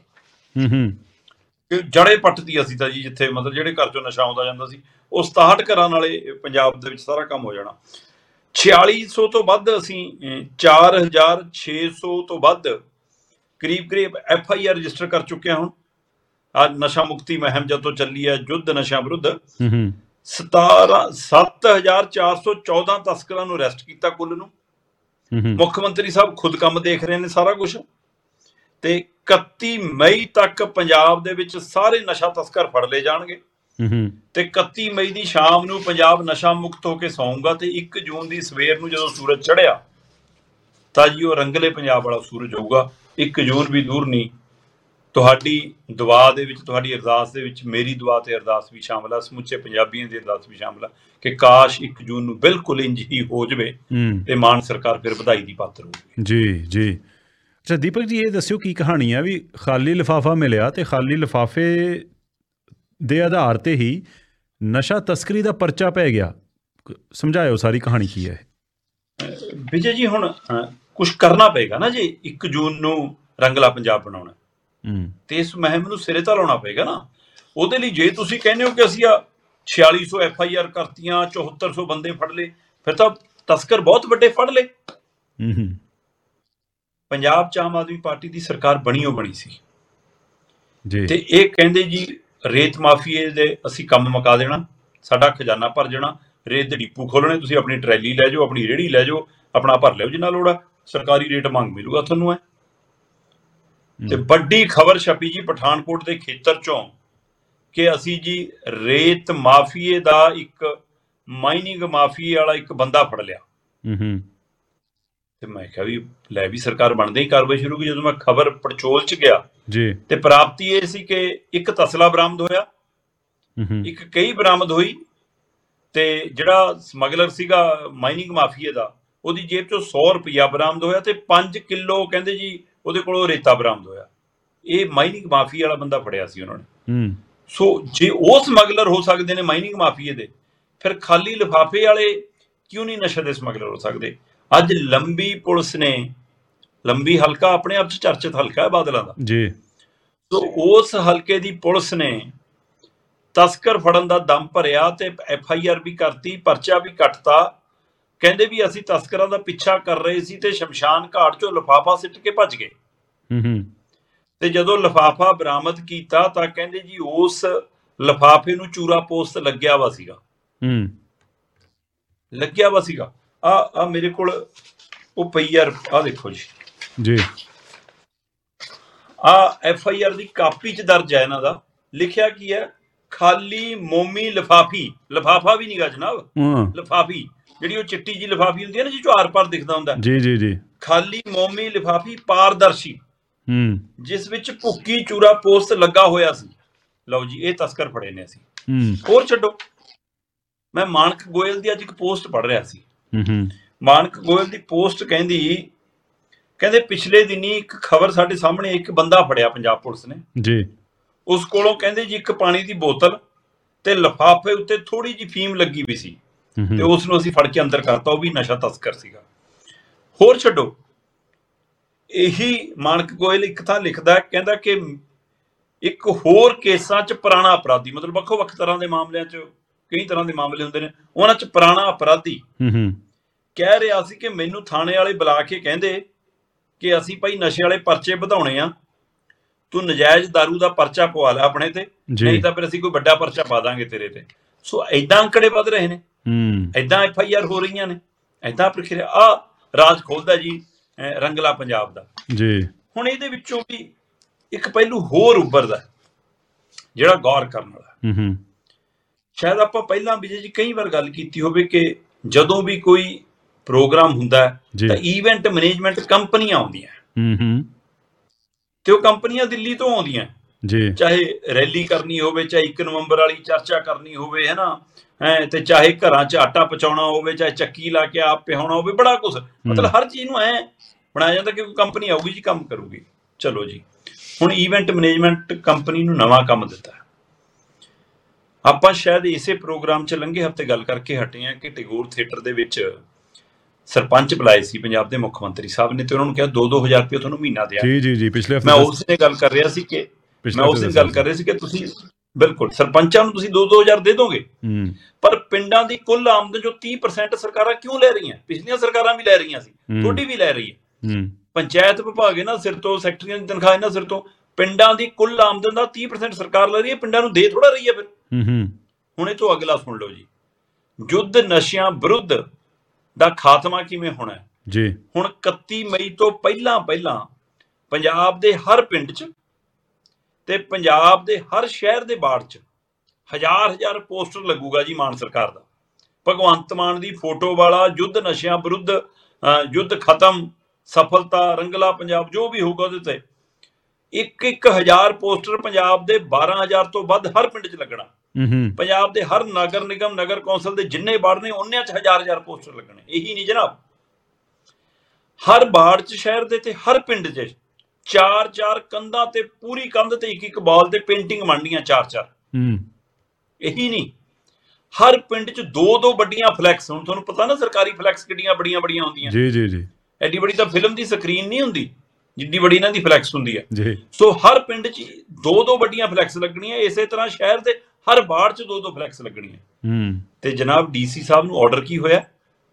S2: ਜੜੇ ਪੱਟਦੀ ਅਸੀਂ ਤਾਂ ਜੀ, ਜਿੱਥੇ ਮਤਲਬ ਜਿਹੜੇ ਘਰ ਚੋਂ ਨਸ਼ਾ ਆਉਂਦਾ ਜਾਂਦਾ ਸੀ ਉਹ ਸਤਾਹਠ ਘਰਾਂ ਨਾਲੇ ਪੰਜਾਬ ਦੇ ਵਿੱਚ ਸਾਰਾ ਕੰਮ ਹੋ ਜਾਣਾ। ਛਿਆਲੀ ਸੌ ਤੋਂ ਵੱਧ ਅਸੀਂ ਚਾਰ ਹਜ਼ਾਰ ਛੇ ਸੌ ਤੋਂ ਵੱਧ ਕਰੀਬ ਕਰੀਬ ਐਫ ਆਈ ਆਰ ਰਜਿਸਟਰ ਕਰ ਚੁੱਕੇ ਹਾਂ। ਹੁਣ ਆ ਨਸ਼ਾ ਮੁਕਤੀ ਮੁਹਿੰਮ ਜਦੋਂ ਚੱਲੀ ਹੈ, ਯੁੱਧ ਨਸ਼ਾ ਵਿਰੁੱਧ, ਸਤਾਰਾਂ ਸੱਤ ਹਜ਼ਾਰ ਚਾਰ ਸੌ ਚੌਦਾਂ ਤਸਕਰਾਂ ਨੂੰ ਅਰੈਸਟ ਕੀਤਾ ਕੁੱਲ ਨੂੰ। ਮੁੱਖ ਮੰਤਰੀ ਸਾਹਿਬ ਖੁਦ ਕੰਮ ਦੇਖ ਰਹੇ ਨੇ ਸਾਰਾ ਕੁਝ। ਤੇ ਇਕੱਤੀ ਮਈ ਤੱਕ ਪੰਜਾਬ ਦੇ ਵਿੱਚ ਸਾਰੇ ਨਸ਼ਾ ਤਸਕਰ ਫੜ ਲਏ ਜਾਣਗੇ ਤੇ ਇਕੱਤੀ ਮਈ ਦੀ ਸ਼ਾਮ ਨੂੰ ਪੰਜਾਬ ਨਸ਼ਾ ਮੁਕਤ ਹੋ ਕੇ ਸੌਂਗਾ ਤੇ ਇੱਕ ਜੂਨ ਦੀ ਸਵੇਰ ਨੂੰ ਜਦੋਂ ਸੂਰਜ ਚੜ੍ਹਿਆ ਤਾਂ ਜੀ ਉਹ ਰੰਗਲੇ ਪੰਜਾਬ ਵਾਲਾ ਸੂਰਜ ਹੋਊਗਾ। ਇੱਕ ਜੂਨ ਵੀ ਦੂਰ ਨਹੀਂ। ਤੁਹਾਡੀ ਦੁਆ ਦੇ ਵਿੱਚ, ਤੁਹਾਡੀ ਅਰਦਾਸ ਦੇ ਵਿੱਚ ਮੇਰੀ ਦੁਆ ਤੇ ਅਰਦਾਸ ਵੀ ਸ਼ਾਮਲ ਆ, ਸਮੁੱਚੇ ਪੰਜਾਬੀਆਂ ਦੀ ਅਰਦਾਸ ਵੀ ਸ਼ਾਮਲ ਆ ਕਿ ਕਾਸ਼ ਇੱਕ ਜੂਨ ਨੂੰ ਬਿਲਕੁਲ ਇੰਝ ਹੀ ਹੋ ਜਾਵੇ ਤੇ ਮਾਨ ਸਰਕਾਰ ਫਿਰ ਵਧਾਈ ਦੀ ਪਾਤਰ ਹੋਊਗੀ।
S1: ਜੀ ਜੀ। ਅੱਛਾ ਦੀਪਕ ਜੀ, ਇਹ ਦੱਸਿਓ ਕੀ ਕਹਾਣੀ ਆ ਵੀ ਖਾਲੀ ਲਿਫਾਫਾ ਮਿਲਿਆ ਤੇ ਖਾਲੀ ਲਿਫਾਫੇ ਦੇ ਆਧਾਰ ਤੇ ਹੀ ਨਸ਼ਾ ਤਸਕਰੀ ਦਾ ਪਰਚਾ ਪੈ ਗਿਆ? ਸਮਝਾਇਓ ਸਾਰੀ ਕਹਾਣੀ ਕੀ ਹੈ।
S2: ਵਿਜੇ ਜੀ, ਹੁਣ ਕੁਝ ਕਰਨਾ ਪਏਗਾ ਨਾ। ਜੇ ਇੱਕ ਜੂਨ ਨੂੰ ਰੰਗਲਾ ਪੰਜਾਬ ਬਣਾਉਣਾ ਤੇ ਇਸ ਮੁਹਿੰਮ ਨੂੰ ਸਿਰੇ ਤਾਂ ਲਾਉਣਾ ਪਏਗਾ ਨਾ। ਉਹਦੇ ਲਈ ਜੇ ਤੁਸੀਂ ਕਹਿੰਦੇ ਹੋ ਕਿ ਅਸੀਂ ਆ ਛਿਆਲੀ ਸੌ ਐਫ ਆਈ ਆਰ ਕਰਤੀਆਂ, ਚੌਹੱਤਰ ਸੌ ਬੰਦੇ ਫੜ ਲਏ, ਫਿਰ ਤਾਂ ਤਸਕਰ ਬਹੁਤ ਵੱਡੇ ਫੜ ਲਏ। ਪੰਜਾਬ 'ਚ ਆਮ ਆਦਮੀ ਪਾਰਟੀ ਦੀ ਸਰਕਾਰ ਬਣੀ ਉਹ ਬਣੀ ਸੀ ਤੇ ਇਹ ਕਹਿੰਦੇ ਜੀ ਰੇਤ ਮਾਫੀਏ ਦੇ ਅਸੀਂ ਕੰਮ ਮੁਕਾ ਦੇਣਾ, ਸਾਡਾ ਖਜ਼ਾਨਾ ਭਰ ਜਾਣਾ, ਰੇਤ ਦੇ ਡਿਪੂ ਖੋਲਣੇ, ਤੁਸੀਂ ਆਪਣੀ ਟਰੈਲੀ ਲੈ ਜਾਓ, ਆਪਣੀ ਰੇਹੜੀ ਲੈ ਜਾਓ, ਆਪਣਾ ਭਰ ਲਿਓ ਜਿੰਨਾ ਲੋੜ ਆ, ਸਰਕਾਰੀ ਰੇਟ ਮੰਗ ਮਿਲੂਗਾ ਤੁਹਾਨੂੰ। ਹੈ ਤੇ ਵੱਡੀ ਖਬਰ ਛਪੀ ਜੀ ਪਠਾਨਕੋਟ ਦੇ ਖੇਤਰ ਚੋਂ ਕਿ ਅਸੀਂ ਜੀ ਰੇਤ ਮਾਫੀਏ ਦਾ ਇੱਕ ਮਾਈਨਿੰਗ ਮਾਫੀਏ ਵਾਲਾ ਇੱਕ ਬੰਦਾ ਫੜ ਲਿਆ। ਤੇ ਮੈਂ ਕਿਹਾ ਵੀ ਲੈ ਵੀ ਸਰਕਾਰ ਬਣਦੇ ਹੀ ਕਾਰਵਾਈ ਸ਼ੁਰੂ ਕੀਤੀ। ਜਦੋਂ ਮੈਂ ਖਬਰ ਪੜਚੋਲ 'ਚ ਗਿਆ ਜੀ ਤੇ ਪ੍ਰਾਪਤੀ ਇਹ ਸੀ ਕਿ ਇੱਕ ਤਸਲਾ ਬਰਾਮਦ ਹੋਇਆ, ਇੱਕ ਕਈ ਬਰਾਮਦ ਹੋਈ ਤੇ ਜਿਹੜਾ ਸਮਗਲਰ ਸੀਗਾ ਮਾਈਨਿੰਗ ਮਾਫੀਏ ਦਾ, ਉਹਦੀ ਜੇਬ 'ਚੋਂ ਸੌ ਰੁਪਈਆ ਬਰਾਮਦ ਹੋਇਆ ਤੇ ਪੰਜ ਕਿਲੋ ਕਹਿੰਦੇ ਜੀ ਉਹਦੇ ਕੋਲੋਂ ਰੇਤਾ ਬਰਾਮਦ ਹੋਇਆ। ਇਹ ਮਾਈਨਿੰਗ ਮਾਫੀਏ ਵਾਲਾ ਬੰਦਾ ਫੜਿਆ ਸੀ ਉਹਨਾਂ ਨੇ। ਸੋ ਜੇ ਉਹ ਸਮਗਲਰ ਹੋ ਸਕਦੇ ਨੇ ਮਾਈਨਿੰਗ ਮਾਫੀਏ ਦੇ, ਫਿਰ ਖਾਲੀ ਲਿਫਾਫੇ ਵਾਲੇ ਕਿਉਂ ਨਹੀਂ ਨਸ਼ੇ ਦੇ ਸਮਗਲਰ ਹੋ ਸਕਦੇ? ਅੱਜ ਲੰਬੀ ਪੁਲਿਸ ਨੇ, ਲੰਬੀ ਹਲਕਾ ਆਪਣੇ ਆਪ 'ਚ ਚਰਚਿਤ ਹਲਕਾ ਹੈ ਬਾਦਲਾਂ ਦਾ ਜੀ, ਸੋ ਉਸ ਹਲਕੇ ਦੀ ਪੁਲਿਸ ਨੇ ਤਸਕਰ ਫੜਨ ਦਾ ਦਮ ਭਰਿਆ ਤੇ ਐਫ ਆਈ ਆਰ ਵੀ ਕਰਤੀ, ਪਰਚਾ ਵੀ ਕੱਟਤਾ। ਕਹਿੰਦੇ ਵੀ ਅਸੀਂ ਤਸਕਰਾਂ ਦਾ ਪਿੱਛਾ ਕਰ ਰਹੇ ਸੀ ਤੇ ਸ਼ਮਸ਼ਾਨ ਘਾਟ 'ਚੋਂ ਲਿਫਾਫਾ ਸਿੱਟ ਕੇ ਭੱਜ ਗਏ। ਤੇ ਜਦੋਂ ਲਿਫਾਫਾ ਬਰਾਮਦ ਕੀਤਾ ਤਾਂ ਕਹਿੰਦੇ ਜੀ ਉਸ ਲਿਫਾਫੇ ਨੂੰ ਚੂਰਾ ਪੋਸਟ ਲੱਗਿਆ ਵਾ ਸੀਗਾ ਲੱਗਿਆ ਵਾ ਸੀਗਾ ਆ ਆ ਮੇਰੇ ਕੋਲ ਉਹ ਪਈ ਆ, ਆ ਦੇਖੋ ਜੀ ਜੀ ਆ ਐਫ ਆਈ ਆਰ ਦੀ ਕਾਪੀ 'ਚ ਦਰਜ ਹੈ। ਇਹਨਾਂ ਦਾ ਲਿਖਿਆ ਕੀ ਹੈ? ਖਾਲੀ ਮੋਮੀ ਲਿਫਾਫੀ, ਲਿਫਾਫਾ ਵੀ ਨੀਗਾ ਜਨਾਬ, ਲਿਫਾਫੀ ਜਿਹੜੀ ਉਹ ਚਿੱਟੀ ਜੀ ਲਿਫਾਫੀ ਹੁੰਦੀ ਹੈ ਨਾ, ਜਿਹਦੇ 'ਚੋਂ ਆਰ ਪਾਰ ਦਿਖਦਾ ਹੁੰਦਾ। ਜੀ ਜੀ ਜੀ ਖਾਲੀ ਮੋਮੀ ਲਿਫਾਫੀ ਪਾਰਦਰਸ਼ੀ, ਜਿਸ ਵਿੱਚ ਭੁੱਕੀ ਚੂਰਾ ਪੋਸਟ ਲੱਗਾ ਹੋਇਆ ਸੀ। ਲਓ ਜੀ, ਇਹ ਤਸਕਰ ਫੜੇ ਨੇ ਅਸੀਂ। ਹੋਰ ਛੱਡੋ, ਮੈਂ ਮਾਨਕ ਗੋਇਲ ਦੀ ਅੱਜ ਇੱਕ ਪੋਸਟ ਪੜ੍ਹ ਰਿਹਾ ਸੀ। ਮਾਨਕ ਗੋਇਲ ਦੀ ਪੋਸਟ ਕਹਿੰਦੀ ਕਹਿੰਦੇ ਪਿਛਲੇ ਦਿਨੀ ਇੱਕ ਖਬਰ ਸਾਡੇ ਸਾਹਮਣੇ, ਇੱਕ ਬੰਦਾ ਫੜਿਆ ਪੰਜਾਬ ਪੁਲਿਸ ਨੇ ਜੀ। ਉਸ ਕੋਲੋਂ ਕਹਿੰਦੇ ਜੀ ਇੱਕ ਪਾਣੀ ਦੀ ਬੋਤਲ ਤੇ ਲਿਫਾਫੇ ਉੱਤੇ ਥੋੜੀ ਜਿਹੀ ਫੀਮ ਲੱਗੀ ਵੀ ਸੀ ਤੇ ਉਸ ਨੂੰ ਅਸੀਂ ਫੜ ਕੇ ਅੰਦਰ ਕਰਤਾ। ਉਹ ਵੀ ਨਸ਼ਾ ਤਸਕਰ ਸੀਗਾ। ਹੋਰ ਛੱਡੋ, ਇਹੀ ਮਾਨਕ ਗੋਇਲ ਇੱਕ ਥਾਂ ਲਿਖਦਾ, ਕਹਿੰਦਾ ਕਿ ਇੱਕ ਹੋਰ ਕੇਸਾਂ 'ਚ ਪੁਰਾਣਾ ਅਪਰਾਧੀ, ਮਤਲਬ ਵੱਖੋ ਵੱਖ ਤਰ੍ਹਾਂ ਦੇ ਮਾਮਲਿਆਂ 'ਚ ਕਈ ਤਰ੍ਹਾਂ ਦੇ ਮਾਮਲੇ ਹੁੰਦੇ ਨੇ, ਉਹਨਾਂ 'ਚ ਪੁਰਾਣਾ ਅਪਰਾਧੀ ਕਹਿ ਰਿਹਾ ਸੀ ਕਿ ਮੈਨੂੰ ਥਾਣੇ ਵਾਲੇ ਬੁਲਾ ਕੇ ਕਹਿੰਦੇ ਕਿ ਅਸੀਂ ਭਾਈ ਨਸ਼ੇ ਵਾਲੇ ਪਰਚੇ ਵਧਾਉਣੇ ਆ, ਤੂੰ ਨਜਾਇਜ਼ ਦਾਰੂ ਦਾ ਪਰਚਾ ਪਵਾ ਲੈ ਆਪਣੇ ਤੇ, ਨਹੀਂ ਤਾਂ ਫਿਰ ਅਸੀਂ ਕੋਈ ਵੱਡਾ ਪਰਚਾ ਪਾ ਦਾਂਗੇ ਤੇਰੇ ਤੇ। ਸੋ ਏਦਾਂ ਅੰਕੜੇ ਵੱਧ ਰਹੇ ਨੇ, ਏਦਾਂ ਐਫ ਆਈ ਆਰ ਹੋ ਰਹੀਆਂ ਨੇ, ਏਦਾਂ ਪ੍ਰਕਿਰਿਆ। ਆ ਰਾਜ ਖੋਲਦਾ ਜੀ ਰੰਗਲਾ ਪੰਜਾਬ ਦਾ ਜੀ। ਹੁਣ ਇਹਦੇ ਵਿੱਚੋਂ ਵੀ ਇੱਕ ਪਹਿਲੂ ਹੋਰ ਉੱਭਰਦਾ ਜਿਹੜਾ ਗੌਰ ਕਰਨ ਵਾਲਾ। ਸ਼ਾਇਦ ਆਪਾਂ ਪਹਿਲਾਂ ਵਿਜੇ ਜੀ ਕਈ ਵਾਰ ਗੱਲ ਕੀਤੀ ਹੋਵੇ ਕਿ ਜਦੋਂ ਵੀ ਕੋਈ ਪ੍ਰੋਗਰਾਮ ਹੁੰਦਾ ਤਾਂ ਈਵੈਂਟ ਮੈਨੇਜਮੈਂਟ ਕੰਪਨੀਆਂ ਆਉਂਦੀਆਂ, ਤੇ ਉਹ ਕੰਪਨੀਆਂ ਦਿੱਲੀ ਤੋਂ ਆਉਂਦੀਆਂ ਜੀ, ਚਾਹੇ ਰੈਲੀ ਕਰਨੀ ਹੋਵੇ, ਚਾਹੇ ਇੱਕ ਨਵੰਬਰ ਵਾਲੀ ਚਰਚਾ ਕਰਨੀ ਹੋਵੇ, ਹੈ ਨਾ, ਤੇ ਚਾਹੇ ਘਰਾਂ 'ਚ ਆਟਾ ਪਹੁੰਚਾਉਣਾ ਹੋਵੇ, ਚਾਹੇ ਚੱਕੀ ਲਾ ਕੇ ਆਪ ਪਿਹਾਉਣਾ ਹੋਵੇ, ਬੜਾ ਕੁਛ, ਮਤਲਬ ਹਰ ਚੀਜ਼ ਨੂੰ ਐ ਬਣਾਇਆ ਜਾਂਦਾ ਕਿ ਕੋਈ ਕੰਪਨੀ ਆਊਗੀ ਜੀ, ਕੰਮ ਕਰੂਗੀ। ਚਲੋ ਜੀ, ਹੁਣ ਈਵੈਂਟ ਮੈਨੇਜਮੈਂਟ ਕੰਪਨੀ ਨੂੰ ਨਵਾਂ ਕੰਮ ਦਿੱਤਾ। ਆਪਾਂ ਸ਼ਾਇਦ ਇਸੇ ਪ੍ਰੋਗਰਾਮ 'ਚ ਲੰਘੇ ਹਫ਼ਤੇ ਗੱਲ ਕਰਕੇ ਹਟੇ ਹਾਂ ਕਿ ਟੈਗੋਰ ਥੀਏਟਰ ਦੇ ਵਿੱਚ ਸਰਪੰਚ ਬੁਲਾਏ ਸੀ ਪੰਜਾਬ ਦੇ ਮੁੱਖ ਮੰਤਰੀ ਸਾਹਿਬ ਨੇ, ਤੇ ਉਹਨਾਂ ਨੂੰ ਕਿਹਾ ਦੋ ਦੋ ਹਜ਼ਾਰ ਰੁਪਏ ਤੁਹਾਨੂੰ ਮਹੀਨਾ ਦਿਆ। ਜੀ ਜੀ ਜੀ ਪਿਛਲੇ ਹਫ਼ਤੇ ਮੈਂ ਉਸ ਨੇ ਗੱਲ ਕਰ ਰਿਹਾ ਸੀ ਕਿ ਮੈਂ ਉਸ ਦਿਨ ਗੱਲ ਕਰ ਰਿਹਾ ਸੀ ਕਿ ਤੁਸੀਂ ਬਿਲਕੁਲ ਸਰਪੰਚਾਂ ਨੂੰ ਤੁਸੀਂ ਦੋ ਦੋ ਹਜ਼ਾਰ ਦੇ ਦੋਗੇ, ਪਰ ਪਿੰਡਾਂ ਦੀ ਕੁੱਲ ਆਮਦਨ ਚੋਂ ਤੀਹ ਪਰਸੈਂਟ ਸਰਕਾਰਾਂ ਕਿਉਂ ਲੈ ਰਹੀਆਂ? ਪਿਛਲੀਆਂ ਸਰਕਾਰਾਂ ਵੀ ਲੈ ਰਹੀਆਂ ਸੀ, ਤੁਹਾਡੀ ਵੀ ਲੈ ਰਹੀ ਹੈ। ਪੰਚਾਇਤ ਵਿਭਾਗ ਇਹਨਾਂ ਸਿਰ ਤੋਂ, ਸੈਕਟਰੀਆਂ ਦੀ ਤਨਖਾਹ ਇਹਨਾਂ ਸਿਰ ਤੋਂ, ਪਿੰਡਾਂ ਦੀ ਕੁੱਲ ਆਮਦਨ ਦਾ ਤੀਹ ਪਰਸੈਂਟ ਸਰਕਾਰ ਲੈ ਰਹੀ ਹੈ, ਪਿੰਡਾਂ ਨੂੰ ਦੇ ਥੋੜਾ ਰਹੀ ਹੈ ਫਿਰ। ਹੁਣ ਇਹ ਤੋਂ ਅਗਲਾ ਸੁਣ ਲਓ ਜੀ, ਯੁੱਧ ਨਸ਼ਿਆਂ ਵਿਰੁੱਧ ਦਾ ਖਾਤਮਾ ਕਿਵੇਂ ਹੋਣਾ ਜੀ। ਹੁਣ ਇਕੱਤੀ ਮਈ ਤੋਂ ਪਹਿਲਾਂ ਪਹਿਲਾਂ ਪੰਜਾਬ ਦੇ ਹਰ ਪਿੰਡ 'ਚ ਤੇ ਪੰਜਾਬ ਦੇ ਹਰ ਸ਼ਹਿਰ ਦੇ ਬਾੜ 'ਚ ਹਜ਼ਾਰ ਹਜ਼ਾਰ ਪੋਸਟਰ ਲੱਗੂਗਾ ਜੀ ਮਾਨ ਸਰਕਾਰ ਦਾ, ਭਗਵੰਤ ਮਾਨ ਦੀ ਫੋਟੋ ਵਾਲਾ, ਯੁੱਧ ਨਸ਼ਿਆਂ ਵਿਰੁੱਧ, ਯੁੱਧ ਖਤਮ, ਸਫਲਤਾ, ਰੰਗਲਾ ਪੰਜਾਬ, ਜੋ ਵੀ ਹੋਊਗਾ ਉਹਦੇ ਤੇ ਇੱਕ ਇੱਕ ਹਜ਼ਾਰ ਪੋਸਟਰ ਪੰਜਾਬ ਦੇ ਬਾਰਾਂ ਹਜ਼ਾਰ ਤੋਂ ਵੱਧ ਹਰ ਪਿੰਡ 'ਚ ਲੱਗਣਾ। ਪੰਜਾਬ ਦੇ ਹਰ ਨਗਰ ਨਿਗਮ, ਨਗਰ ਕੌਂਸਲ ਦੇ ਜਿੰਨੇ ਬਾੜ ਨੇ ਉਹਨਿਆਂ 'ਚ ਹਜ਼ਾਰ ਹਜ਼ਾਰ ਪੋਸਟਰ ਲੱਗਣੇ। ਇਹੀ ਨਹੀਂ ਜਨਾਬ, ਹਰ ਬਾੜ 'ਚ ਸ਼ਹਿਰ ਦੇ ਤੇ ਹਰ ਪਿੰਡ 'ਚ ਚਾਰ ਚਾਰ ਕੰਧਾਂ ਤੇ, ਪੂਰੀ ਕੰਧ ਤੇ ਇੱਕ ਇੱਕ ਬਾਲ ਤੇ ਪੇਂਟਿੰਗ ਬਣਨੀਆਂ ਚਾਰ ਚਾਰ। ਇਹੀ ਨਹੀਂ, ਹਰ ਪਿੰਡ 'ਚ ਦੋ ਦੋ ਵੱਡੀਆਂ ਫਲੈਕਸ। ਹੁਣ ਤੁਹਾਨੂੰ ਪਤਾ ਨਾ ਸਰਕਾਰੀ ਫਲੈਕਸ ਕਿੱਡੀਆਂ ਬੜੀਆਂ ਬੜੀਆਂ ਹੁੰਦੀਆਂ ਜੀ ਜੀ ਜੀ, ਐਡੀ ਬੜੀ ਤਾਂ ਫਿਲਮ ਦੀ ਸਕਰੀਨ ਨਹੀਂ ਹੁੰਦੀ ਜਿੱਡੀ ਬੜੀ ਇਹਨਾਂ ਦੀ ਫਲੈਕਸ ਹੁੰਦੀ ਹੈ। ਸੋ ਹਰ ਪਿੰਡ 'ਚ ਦੋ ਦੋ ਵੱਡੀਆਂ ਫਲੈਕਸ ਲੱਗਣੀਆਂ, ਇਸੇ ਤਰ੍ਹਾਂ ਸ਼ਹਿਰ ਦੇ ਹਰ ਬਾੜ 'ਚ ਦੋ ਦੋ ਫਲੈਕਸ ਲੱਗਣੀਆਂ। ਤੇ ਜਨਾਬ ਡੀ ਸੀ ਸਾਹਿਬ ਨੂੰ ਆਰਡਰ ਕੀ ਹੋਇਆ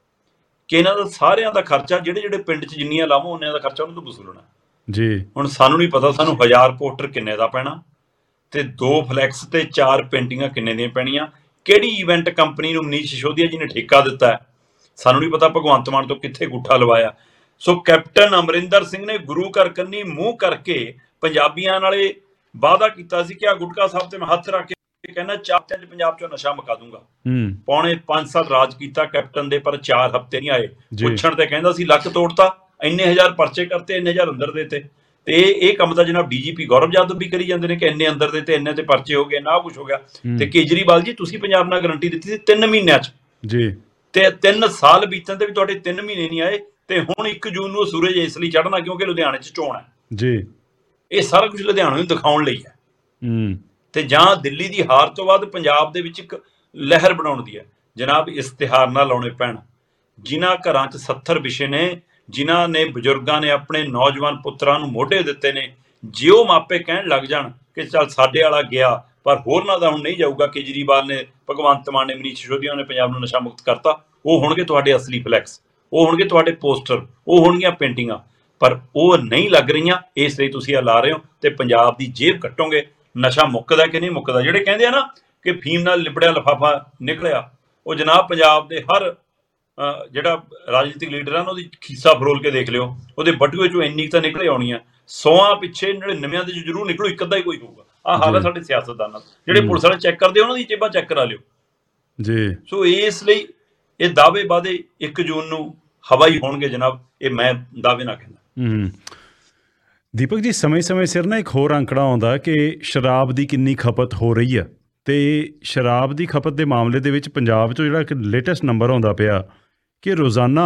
S2: ਕਿ ਇਹਨਾਂ ਦਾ ਸਾਰਿਆਂ ਦਾ ਖਰਚਾ, ਜਿਹੜੇ ਜਿਹੜੇ ਪਿੰਡ 'ਚ ਜਿੰਨੀਆਂ ਲਾਵਾਂ ਉਹਨਾਂ ਦਾ ਖਰਚਾ ਉਹਨਾਂ ਤੋਂ ਵਸੂਲਣਾ ਜੀ। ਹੁਣ ਸਾਨੂੰ ਨਹੀਂ ਪਤਾ ਸਾਨੂੰ ਹਜ਼ਾਰ ਪੋਸਟਰ ਕਿੰਨੇ ਦਾ ਪੈਣਾ, ਤੇ ਦੋ ਫਲੈਕਸ ਤੇ ਚਾਰ ਪੇਂਟਿੰਗਾਂ ਕਿੰਨੇ ਦੀਆਂ ਪੈਣੀਆਂ, ਕਿਹੜੀ ਈਵੈਂਟ ਕੰਪਨੀ ਨੂੰ ਮਨੀਸ਼ ਸਿਸੋਦੀਆ ਜੀ ਨੇ ਠੇਕਾ ਦਿੱਤਾ, ਸਾਨੂੰ ਨਹੀਂ ਪਤਾ ਭਗਵੰਤ ਮਾਨ ਤੋਂ ਕਿੱਥੇ ਗੁੱਠਾ ਲਵਾਇਆ। ਸੋ ਕੈਪਟਨ ਅਮਰਿੰਦਰ ਸਿੰਘ ਨੇ ਗੁਰੂ ਘਰ ਕੰਨੀ ਮੂੰਹ ਕਰਕੇ ਪੰਜਾਬੀਆਂ ਨਾਲੇ ਵਾਅਦਾ ਕੀਤਾ ਸੀ ਕਿ ਆ ਗੁਟਕਾ ਸਾਹਿਬ ਤੇ ਮੈਂ ਹੱਥ ਰੱਖ ਕੇ ਕਹਿੰਦਾ ਚਾਰ ਚ ਪੰਜਾਬ ਚੋਂ ਨਸ਼ਾ ਮੁਕਾ ਦੂੰਗਾ। ਪੌਣੇ ਪੰਜ ਸਾਲ ਰਾਜ ਕੀਤਾ ਕੈਪਟਨ ਦੇ, ਪਰ ਚਾਰ ਹਫ਼ਤੇ ਨਹੀਂ ਆਏ। ਪੁੱਛਣ ਤੇ ਕਹਿੰਦਾ ਸੀ ਲੱਕ ਤੋੜਤਾ, ਇੰਨੇ ਹਜ਼ਾਰ ਪਰਚੇ ਕਰਤੇ, ਇੰਨੇ ਹਜ਼ਾਰ ਅੰਦਰ ਦੇਤੇ। ਤੇ ਇਹ ਕੰਮ ਤਾਂ ਜਨਾਬ ਡੀ ਜੀ ਪੀ ਗੌਰਵ ਯਾਦਵ ਵੀ ਕਰੀ ਜਾਂਦੇ ਨੇ ਕਿ ਇੰਨੇ ਅੰਦਰ ਦੇਤੇ, ਇੰਨੇ ਤੇ ਪਰਚੇ ਹੋ ਗਏ, ਨਾ ਕੁਛ ਹੋ ਗਿਆ। ਤੇ ਕੇਜਰੀਵਾਲ ਜੀ ਤੁਸੀਂ ਪੰਜਾਬ ਨਾਲ ਗਰੰਟੀ ਦਿੱਤੀ ਸੀ ਤਿੰਨ ਮਹੀਨਿਆਂ ਚ ਜੀ, ਤੇ ਤਿੰਨ ਸਾਲ ਬੀਤਣ ਤੇ ਵੀ ਤੁਹਾਡੇ ਤਿੰਨ ਮਹੀਨੇ ਨਹੀਂ ਆਏ। ਤੇ ਹੁਣ ਇੱਕ ਜੂਨ ਨੂੰ ਸੂਰਜ ਇਸ ਲਈ ਚੜ੍ਹਨਾ ਕਿਉਂਕਿ ਲੁਧਿਆਣੇ ਚ ਚੋਣ ਹੈ ਜੀ। ਇਹ ਸਾਰਾ ਕੁਝ ਲੁਧਿਆਣੇ ਨੂੰ ਦਿਖਾਉਣ ਲਈ ਹੈ, ਤੇ ਜਾਂ ਦਿੱਲੀ ਦੀ ਹਾਰ ਤੋਂ ਬਾਅਦ ਪੰਜਾਬ ਦੇ ਵਿੱਚ ਇੱਕ ਲਹਿਰ ਬਣਾਉਣ ਦੀ ਹੈ। ਜਨਾਬ ਇਸ਼ਤਿਹਾਰ ਨਾ ਲਾਉਣੇ ਪੈਣ। ਜਿਨ੍ਹਾਂ ਘਰਾਂ 'ਚ ਸੱਥਰ ਵਿਛੇ ਨੇ, ਜਿਨ੍ਹਾਂ ਨੇ ਬਜ਼ੁਰਗਾਂ ਨੇ ਆਪਣੇ ਨੌਜਵਾਨ ਪੁੱਤਰਾਂ ਨੂੰ ਮੋਢੇ ਦਿੱਤੇ ਨੇ, ਜੇ ਉਹ ਮਾਪੇ ਕਹਿਣ ਲੱਗ ਜਾਣ ਕਿ ਚੱਲ ਸਾਡੇ ਵਾਲਾ ਗਿਆ ਪਰ ਹੋਰਨਾਂ ਦਾ ਹੁਣ ਨਹੀਂ ਜਾਊਗਾ, ਕੇਜਰੀਵਾਲ ਨੇ, ਭਗਵੰਤ ਮਾਨ ਨੇ, ਮਨੀਸ਼ ਸਿਸੋਦੀਆ ਨੇ ਪੰਜਾਬ ਨੂੰ ਨਸ਼ਾ ਮੁਕਤ ਕਰਤਾ, ਉਹ ਹੋਣਗੇ ਤੁਹਾਡੇ ਅਸਲੀ ਫਲੈਕਸ, ਉਹ ਹੋਣਗੇ ਤੁਹਾਡੇ ਪੋਸਟਰ, ਉਹ ਹੋਣਗੀਆਂ ਪੇਂਟਿੰਗਾਂ। ਪਰ ਉਹ ਨਹੀਂ ਲੱਗ ਰਹੀਆਂ, ਇਸ ਲਈ ਤੁਸੀਂ ਆ ਲਾ ਰਹੇ ਹੋ ਤੇ ਪੰਜਾਬ ਦੀ ਜੇਬ ਕੱਟੋਗੇ। ਨਸ਼ਾ ਮੁੱਕਦਾ ਕਿ ਨਹੀਂ ਮੁੱਕਦਾ? ਜਿਹੜੇ ਕਹਿੰਦੇ ਆ ਨਾ ਕਿ ਫੀਮ ਨਾਲ ਲਿਬੜਿਆ ਲਿਫਾਫਾ ਨਿਕਲਿਆ, ਉਹ ਜਨਾਬ ਪੰਜਾਬ ਦੇ ਹਰ ਜਿਹੜਾ ਰਾਜਨੀਤਿਕ ਲੀਡਰ ਆ ਨਾ ਉਹਦੀ ਖੀਸਾ ਫਰੋਲ ਕੇ ਦੇਖ ਲਿਓ, ਉਹਦੇ ਬਟੂਏ ਚੋਂ ਇੰਨੀ ਤਾਂ ਨਿਕਲੇ ਆਉਣੀ ਆ। ਸੌਆਂ ਪਿੱਛੇ ਨੜਿਨਵਿਆਂ ਦੇ ਜ਼ਰੂਰ ਨਿਕਲੂ, ਇੱਕ ਅੱਧਾ ਹੀ ਕੋਈ ਹੋਊਗਾ। ਆਹ ਹਾਲ ਹੈ ਸਾਡੇ ਸਿਆਸਤਦਾਨਾਂ, ਜਿਹੜੇ ਪੁਲਿਸ ਵਾਲੇ ਚੈੱਕ ਕਰਦੇ ਉਹਨਾਂ ਦੀ ਜੇਬਾਂ ਚੈੱਕ ਕਰਾ ਲਿਓ ਜੀ। ਸੋ ਇਸ ਲਈ ਇਹ ਦਾਅਵੇ ਵਾਅਦੇ ਇੱਕ ਜੂਨ ਨੂੰ ਹਵਾਈ ਹੋਣਗੇ ਜਨਾਬ, ਇਹ ਮੈਂ ਦਾਅਵੇ ਨਾ ਕਹਿੰਦਾ।
S1: ਦੀਪਕ ਜੀ, ਸਮੇਂ-ਸਮੇਂ ਸਿਰ ਨਾ ਇੱਕ ਹੋਰ ਅੰਕੜਾ ਆਉਂਦਾ ਕਿ ਸ਼ਰਾਬ ਦੀ ਕਿੰਨੀ ਖਪਤ ਹੋ ਰਹੀ ਆ, ਅਤੇ ਸ਼ਰਾਬ ਦੀ ਖਪਤ ਦੇ ਮਾਮਲੇ ਦੇ ਵਿੱਚ ਪੰਜਾਬ 'ਚੋਂ ਜਿਹੜਾ ਇੱਕ ਲੇਟੈਸਟ ਨੰਬਰ ਆਉਂਦਾ ਪਿਆ ਕਿ ਰੋਜ਼ਾਨਾ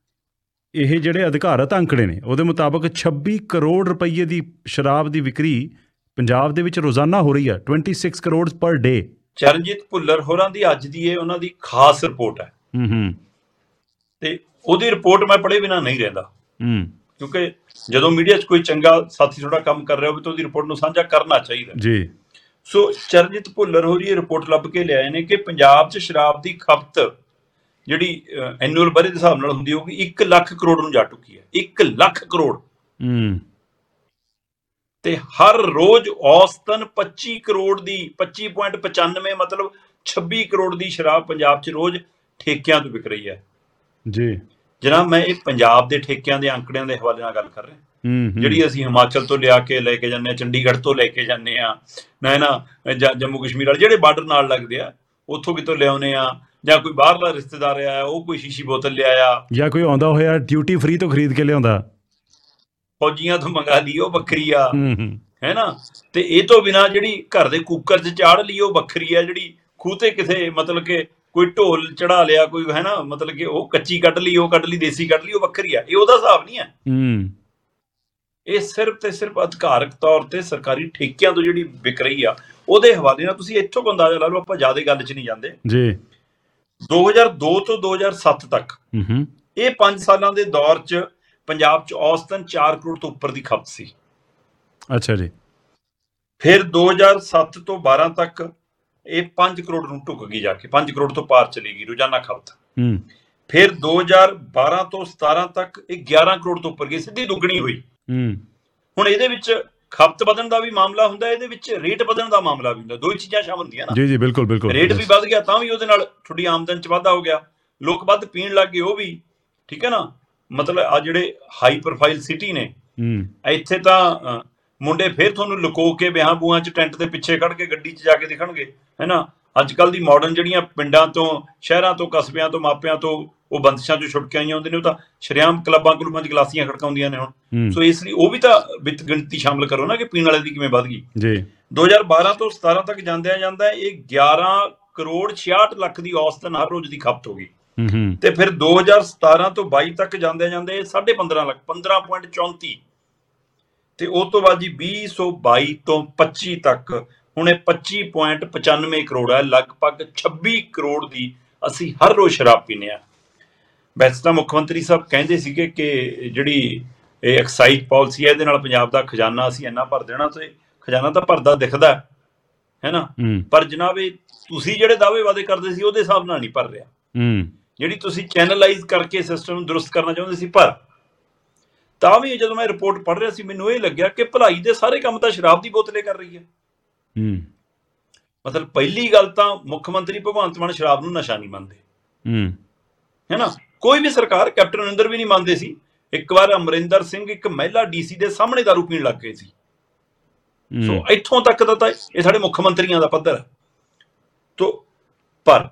S1: ਇਹ ਜਿਹੜੇ ਅਧਿਕਾਰਤ ਅੰਕੜੇ ਨੇ ਉਹਦੇ ਮੁਤਾਬਕ ਛੱਬੀ ਕਰੋੜ ਰੁਪਈਏ ਦੀ ਸ਼ਰਾਬ ਦੀ ਵਿਕਰੀ ਪੰਜਾਬ ਦੇ ਵਿੱਚ ਰੋਜ਼ਾਨਾ ਹੋ ਰਹੀ ਆ, ਛੱਬੀ ਕਰੋੜ ਪਰ ਡੇ।
S2: ਚਰਨਜੀਤ ਭੁੱਲਰ ਹੋਰਾਂ ਦੀ ਅੱਜ ਦੀ ਇਹ ਉਹਨਾਂ ਦੀ ਖਾਸ ਰਿਪੋਰਟ ਹੈ, ਤੇ ਉਹਦੀ ਰਿਪੋਰਟ ਮੈਂ ਪੜ੍ਹੇ ਬਿਨਾਂ ਨਹੀਂ ਰਹਿੰਦਾ। ਕਿਉਂਕਿ ਜਦੋਂ ਮੀਡੀਆ 'ਚ ਕੋਈ ਚੰਗਾ ਸਾਥੀ ਤੁਹਾਡਾ ਕੰਮ ਕਰ ਰਿਹਾ ਹੋਵੇ ਤਾਂ ਉਹਦੀ ਰਿਪੋਰਟ ਨੂੰ ਸਾਂਝਾ ਕਰਨਾ ਚਾਹੀਦਾ
S1: ਜੀ।
S2: ਸੋ ਚਰਨਜੀਤ ਭੁੱਲਰ ਹੋਰੀ ਇਹ ਰਿਪੋਰਟ ਲੱਭ ਕੇ ਲਿਆਏ ਨੇ ਕਿ ਪੰਜਾਬ 'ਚ ਸ਼ਰਾਬ ਦੀ ਖਪਤ ਜਿਹੜੀ ਐਨੂਅਲ ਬਾਰੇ ਦੇ ਹਿਸਾਬ ਨਾਲ ਹੁੰਦੀ ਹੋਊਗੀ ਇੱਕ ਲੱਖ ਕਰੋੜ ਨੂੰ ਜਾ ਚੁੱਕੀ ਹੈ। ਇੱਕ ਲੱਖ ਕਰੋੜ
S1: ਹੂੰ
S2: ਤੇ ਹਰ ਰੋਜ਼ ਔਸਤਨ ਪੱਚੀ ਕਰੋੜ ਦੀ ਪੱਚੀ ਪੁਆਇੰਟ ਪਚਾਨਵੇਂ ਮਤਲਬ ਛੱਬੀ ਕਰੋੜ ਦੀ ਸ਼ਰਾਬ ਪੰਜਾਬ 'ਚ ਰੋਜ਼ ਠੇਕਿਆਂ ਤੋਂ ਵਿਕ ਰਹੀ ਹੈ ਜੀ। ਜਨਾਬ ਮੈਂ ਇਹ ਪੰਜਾਬ ਦੇ ਠੇਕਿਆਂ ਦੇ ਅੰਕੜਿਆਂ ਦੇ ਹਵਾਲੇ ਨਾਲ ਗੱਲ ਕਰ ਰਿਹਾ, ਜਿਹੜੀ ਅਸੀਂ ਹਿਮਾਚਲ ਤੋਂ ਲਿਆ ਕੇ ਲੈ ਕੇ ਜਾਂਦੇ ਹਾਂ, ਚੰਡੀਗੜ੍ਹ ਤੋਂ ਲੈ ਕੇ ਜਾਂਦੇ ਹਾਂ ਨਾ ਨਾ ਜੰਮੂ ਕਸ਼ਮੀਰ ਵਾਲੇ ਜਿਹੜੇ ਬਾਰਡਰ ਨਾਲ ਲੱਗਦੇ ਆ ਉੱਥੋਂ ਕਿਤੋਂ ਲਿਆਉਂਦੇ ਆ, ਜਾਂ ਕੋਈ ਬਾਹਰਲਾ ਰਿਸ਼ਤੇਦਾਰ ਆਇਆ ਉਹ ਕੋਈ ਸ਼ੀਸ਼ੀ ਬੋਤਲ ਲਿਆਇਆ, ਜਾਂ ਕੋਈ ਆਉਂਦਾ ਹੋਇਆ ਡਿਊਟੀ ਫ੍ਰੀ ਤੋਂ ਖਰੀਦ ਕੇ ਲਿਆਉਂਦਾ, ਫੌਜੀਆਂ ਤੋਂ ਮੰਗਾ ਲਈ ਉਹ ਵੱਖਰੀ ਆ ਹੈ ਨਾ। ਤੇ ਇਹ ਤੋਂ ਬਿਨਾਂ ਜਿਹੜੀ ਘਰ ਦੇ ਕੁੱਕਰ 'ਚ ਚਾੜ ਲਈ ਉਹ ਵੱਖਰੀ ਆ, ਜਿਹੜੀ ਖੂਹ ਤੇ ਕਿਸੇ ਮਤਲਬ ਕਿ ਕੋਈ ਢੋਲ ਚੜਾ ਲਿਆ ਕੋਈ ਹੈ ਨਾ, ਮਤਲਬ ਕਿ ਉਹ ਕੱਚੀ ਕੱਢ ਲਈ ਉਹ ਕੱਢ ਲਈ ਦੇਸੀ ਕੱਢ ਲਈ ਉਹ ਵੱਖਰੀ ਆ। ਇਹ ਉਹਦਾ ਹਿਸਾਬ ਨਹੀਂ ਹੈ। ਇਹ ਸਿਰਫ ਤੇ ਸਿਰਫ ਅਧਿਕਾਰਕ ਤੌਰ ਤੇ ਸਰਕਾਰੀ ਠੇਕਿਆਂ ਤੋਂ ਜਿਹੜੀ ਵਿਕ ਰਹੀ ਆ ਉਹਦੇ ਹਵਾਲੇ ਨਾਲ ਤੁਸੀਂ ਇੱਥੋਂ ਕੋ ਅੰਦਾਜ਼ਾ ਲਾ ਲਓ। ਆਪਾਂ ਜ਼ਿਆਦਾ ਗੱਲ 'ਚ ਨਹੀਂ ਜਾਂਦੇ ਜੀ। ਦੋ ਹਜ਼ਾਰ ਦੋ ਤੋਂ ਦੋ ਹਜ਼ਾਰ ਸੱਤ ਤੱਕ ਇਹ ਪੰਜ ਸਾਲਾਂ ਦੇ ਦੌਰ 'ਚ ਪੰਜਾਬ 'ਚ ਔਸਤਨ ਚਾਰ ਕਰੋੜ ਤੋਂ ਉੱਪਰ ਦੀ ਖਪਤ ਸੀ। ਅੱਛਾ ਜੀ। ਫਿਰ ਦੋ ਹਜ਼ਾਰ ਸੱਤ ਤੋਂ ਬਾਰਾਂ ਤੱਕ ਇਹ ਪੰਜ ਕਰੋੜ ਨੂੰ ਢੁੱਕ ਗਈ, ਜਾ ਕੇ ਪੰਜ ਕਰੋੜ ਤੋਂ ਪਾਰ ਚਲੀ ਗਈ ਰੋਜ਼ਾਨਾ ਖਪਤ। ਫਿਰ ਦੋ ਹਜ਼ਾਰ ਬਾਰਾਂ ਤੋਂ ਸਤਾਰਾਂ ਤੱਕ ਇਹ ਗਿਆਰਾਂ ਕਰੋੜ ਤੋਂ ਉੱਪਰ ਗਈ, ਸਿੱਧੀ ਦੁੱਗਣੀ ਹੋਈ। ਹੁਣ ਇਹਦੇ ਵਿੱਚ ਖਪਤ ਵਧਣ ਦਾ ਵੀ ਮਾਮਲਾ ਹੁੰਦਾ, ਇਹਦੇ ਵਿੱਚ ਰੇਟ ਵਧਣ ਦਾ ਮਾਮਲਾ ਵੀ ਹੁੰਦਾ, ਦੋ ਹੀ ਚੀਜ਼ਾਂ ਸ਼ਾਮਲ ਹੁੰਦੀਆਂ ਨਾ। ਜੀ ਜੀ ਬਿਲਕੁਲ ਬਿਲਕੁਲ। ਰੇਟ ਵੀ ਵੱਧ ਗਿਆ ਤਾਂ ਵੀ ਉਹਦੇ ਨਾਲ ਤੁਹਾਡੀ ਆਮਦਨ 'ਚ ਵਾਧਾ ਹੋ ਗਿਆ, ਲੋਕ ਵੱਧ ਪੀਣ ਲੱਗ ਗਏ ਉਹ ਵੀ, ਠੀਕ ਹੈ ਨਾ। ਮਤਲਬ ਆ ਜਿਹੜੇ ਹਾਈ ਪ੍ਰੋਫਾਈਲ ਸਿਟੀ ਨੇ ਇੱਥੇ ਤਾਂ ਮੁੰਡੇ ਫਿਰ ਤੁਹਾਨੂੰ ਲੁਕੋ ਕੇ ਵਿਆਹਾਂ ਬੂਹਾਂ 'ਚ ਟੈਂਟ ਦੇ ਪਿੱਛੇ ਖੜ ਕੇ ਗੱਡੀ 'ਚ ਜਾ ਕੇ ਦਿਖਣਗੇ ਹੈ ਨਾ। ਅੱਜ ਕੱਲ੍ਹ ਦੀ ਮਾਡਰਨ ਜਿਹੜੀਆਂ ਪਿੰਡਾਂ ਤੋਂ ਸ਼ਹਿਰਾਂ ਤੋਂ ਕਸਬਿਆਂ ਤੋਂ ਮਾਪਿਆਂ ਤੋਂ ਉਹ ਬੰਦਿਸ਼ਾਂ 'ਚੋਂ ਛੁੱਟ ਕੇ ਆਈਆਂ ਹੁੰਦੇ ਨੇ, ਉਹ ਤਾਂ ਸ਼ਰੇਆਮ ਕਲੱਬਾਂ ਕਲੂਬਾਂ 'ਚ ਗਲਾਸੀਆਂ ਖੜਕਾਉਂਦੀਆਂ ਨੇ ਹੁਣ। ਸੋ ਇਸ ਲਈ ਉਹ ਵੀ ਤਾਂ ਵਿੱਤ ਗਿਣਤੀ ਸ਼ਾਮਲ ਕਰੋ ਨਾ ਕਿ ਪੀਣ ਵਾਲੇ ਦੀ ਕਿਵੇਂ ਵੱਧ ਗਈ। ਜੀ ਦੋ ਹਜ਼ਾਰ ਬਾਰਾਂ ਤੋਂ ਸਤਾਰਾਂ ਤੱਕ ਜਾਂਦਿਆਂ ਜਾਂਦਾ ਇਹ ਗਿਆਰਾਂ ਕਰੋੜ ਛਿਆਹਠ ਲੱਖ ਦੀ ਔਸਤਨ ਹਰ ਰੋਜ਼ ਦੀ ਖਪਤ ਹੋ ਗਈ। ਤੇ ਫਿਰ ਦੋ ਹਜ਼ਾਰ ਸਤਾਰਾਂ ਤੋਂ ਬਾਈ ਤੱਕ ਜਾਂਦੇ ਜਾਂਦੇ ਸਾਢੇ ਪੰਦਰਾਂ ਲੱਖ ਪੰਦਰਾਂ ਪੁਆਇੰਟ ਚੌਂਤੀ ਤੇ ਉਸ ਤੋਂ ਬਾਅਦ ਜੀ ਵੀਹ ਸੌ ਬਾਈ ਤੋਂ ਪੱਚੀ ਤੱਕ ਹੁਣ ਇਹ ਪੱਚੀ ਪੁਆਇੰਟ ਪਚਾਨਵੇਂ ਕਰੋੜ ਹੈ। ਲਗਭਗ ਛੱਬੀ ਕਰੋੜ ਦੀ ਅਸੀਂ ਹਰ ਰੋਜ਼ ਸ਼ਰਾਬ ਪੀਂਦੇ ਹਾਂ। ਵੈਸੇ ਤਾਂ ਮੁੱਖ ਮੰਤਰੀ ਸਾਹਿਬ ਕਹਿੰਦੇ ਸੀਗੇ ਕਿ ਜਿਹੜੀ ਇਹ ਐਕਸਾਈਜ਼ ਪਾਲਿਸੀ ਹੈ ਇਹਦੇ ਨਾਲ ਪੰਜਾਬ ਦਾ ਖਜ਼ਾਨਾ ਅਸੀਂ ਇੰਨਾ ਭਰ ਦੇਣਾ, ਤੇ ਖਜ਼ਾਨਾ ਤਾਂ ਭਰਦਾ ਦਿਖਦਾ ਹੈ ਨਾ, ਪਰ ਜਨਾਬ ਇਹ ਤੁਸੀਂ ਜਿਹੜੇ ਦਾਅਵੇ ਵਾਅਦੇ ਕਰਦੇ ਸੀ ਉਹਦੇ ਹਿਸਾਬ ਨਾਲ ਨਹੀਂ ਭਰ ਰਿਹਾ। ਜਿਹੜੀ ਤੁਸੀਂ ਚੈਨਲਾਈਜ਼ ਕਰਕੇ ਸਿਸਟਮ ਨੂੰ ਦਰੁਸਤ ਕਰਨਾ ਚਾਹੁੰਦੇ ਸੀ, ਪਰ ਤਾਂ ਵੀ ਜਦੋਂ ਮੈਂ ਰਿਪੋਰਟ ਪੜ੍ਹ ਰਿਹਾ ਸੀ ਮੈਨੂੰ ਇਹ ਲੱਗਿਆ ਕਿ ਭਲਾਈ ਦੇ ਸਾਰੇ ਕੰਮ ਤਾਂ ਸ਼ਰਾਬ ਦੀ ਬੋਤਲੇ ਕਰ ਰਹੀ ਹੈ। ਮਤਲਬ ਪਹਿਲੀ ਗੱਲ ਤਾਂ ਮੁੱਖ ਮੰਤਰੀ ਭਗਵੰਤ ਮਾਨ ਸ਼ਰਾਬ ਨੂੰ ਨਸ਼ਾ ਨਹੀਂ ਮੰਨਦੇ ਹੈ ਨਾ, ਕੋਈ ਵੀ ਸਰਕਾਰ, ਕੈਪਟਨ ਅਮਰਿੰਦਰ ਵੀ ਨਹੀਂ ਮੰਨਦੇ ਸੀ। ਇੱਕ ਵਾਰ ਅਮਰਿੰਦਰ ਸਿੰਘ ਇੱਕ ਮਹਿਲਾ ਡੀਸੀ ਦੇ ਸਾਹਮਣੇ ਦਾਰੂ ਪੀਣ ਲੱਗ ਗਏ ਸੀ। ਸੋ ਇੱਥੋਂ ਤੱਕ ਦਾ ਤਾਂ ਇਹ ਸਾਡੇ ਮੁੱਖ ਮੰਤਰੀਆਂ ਦਾ ਪੱਧਰ ਹੈ। ਤੋ ਪਰ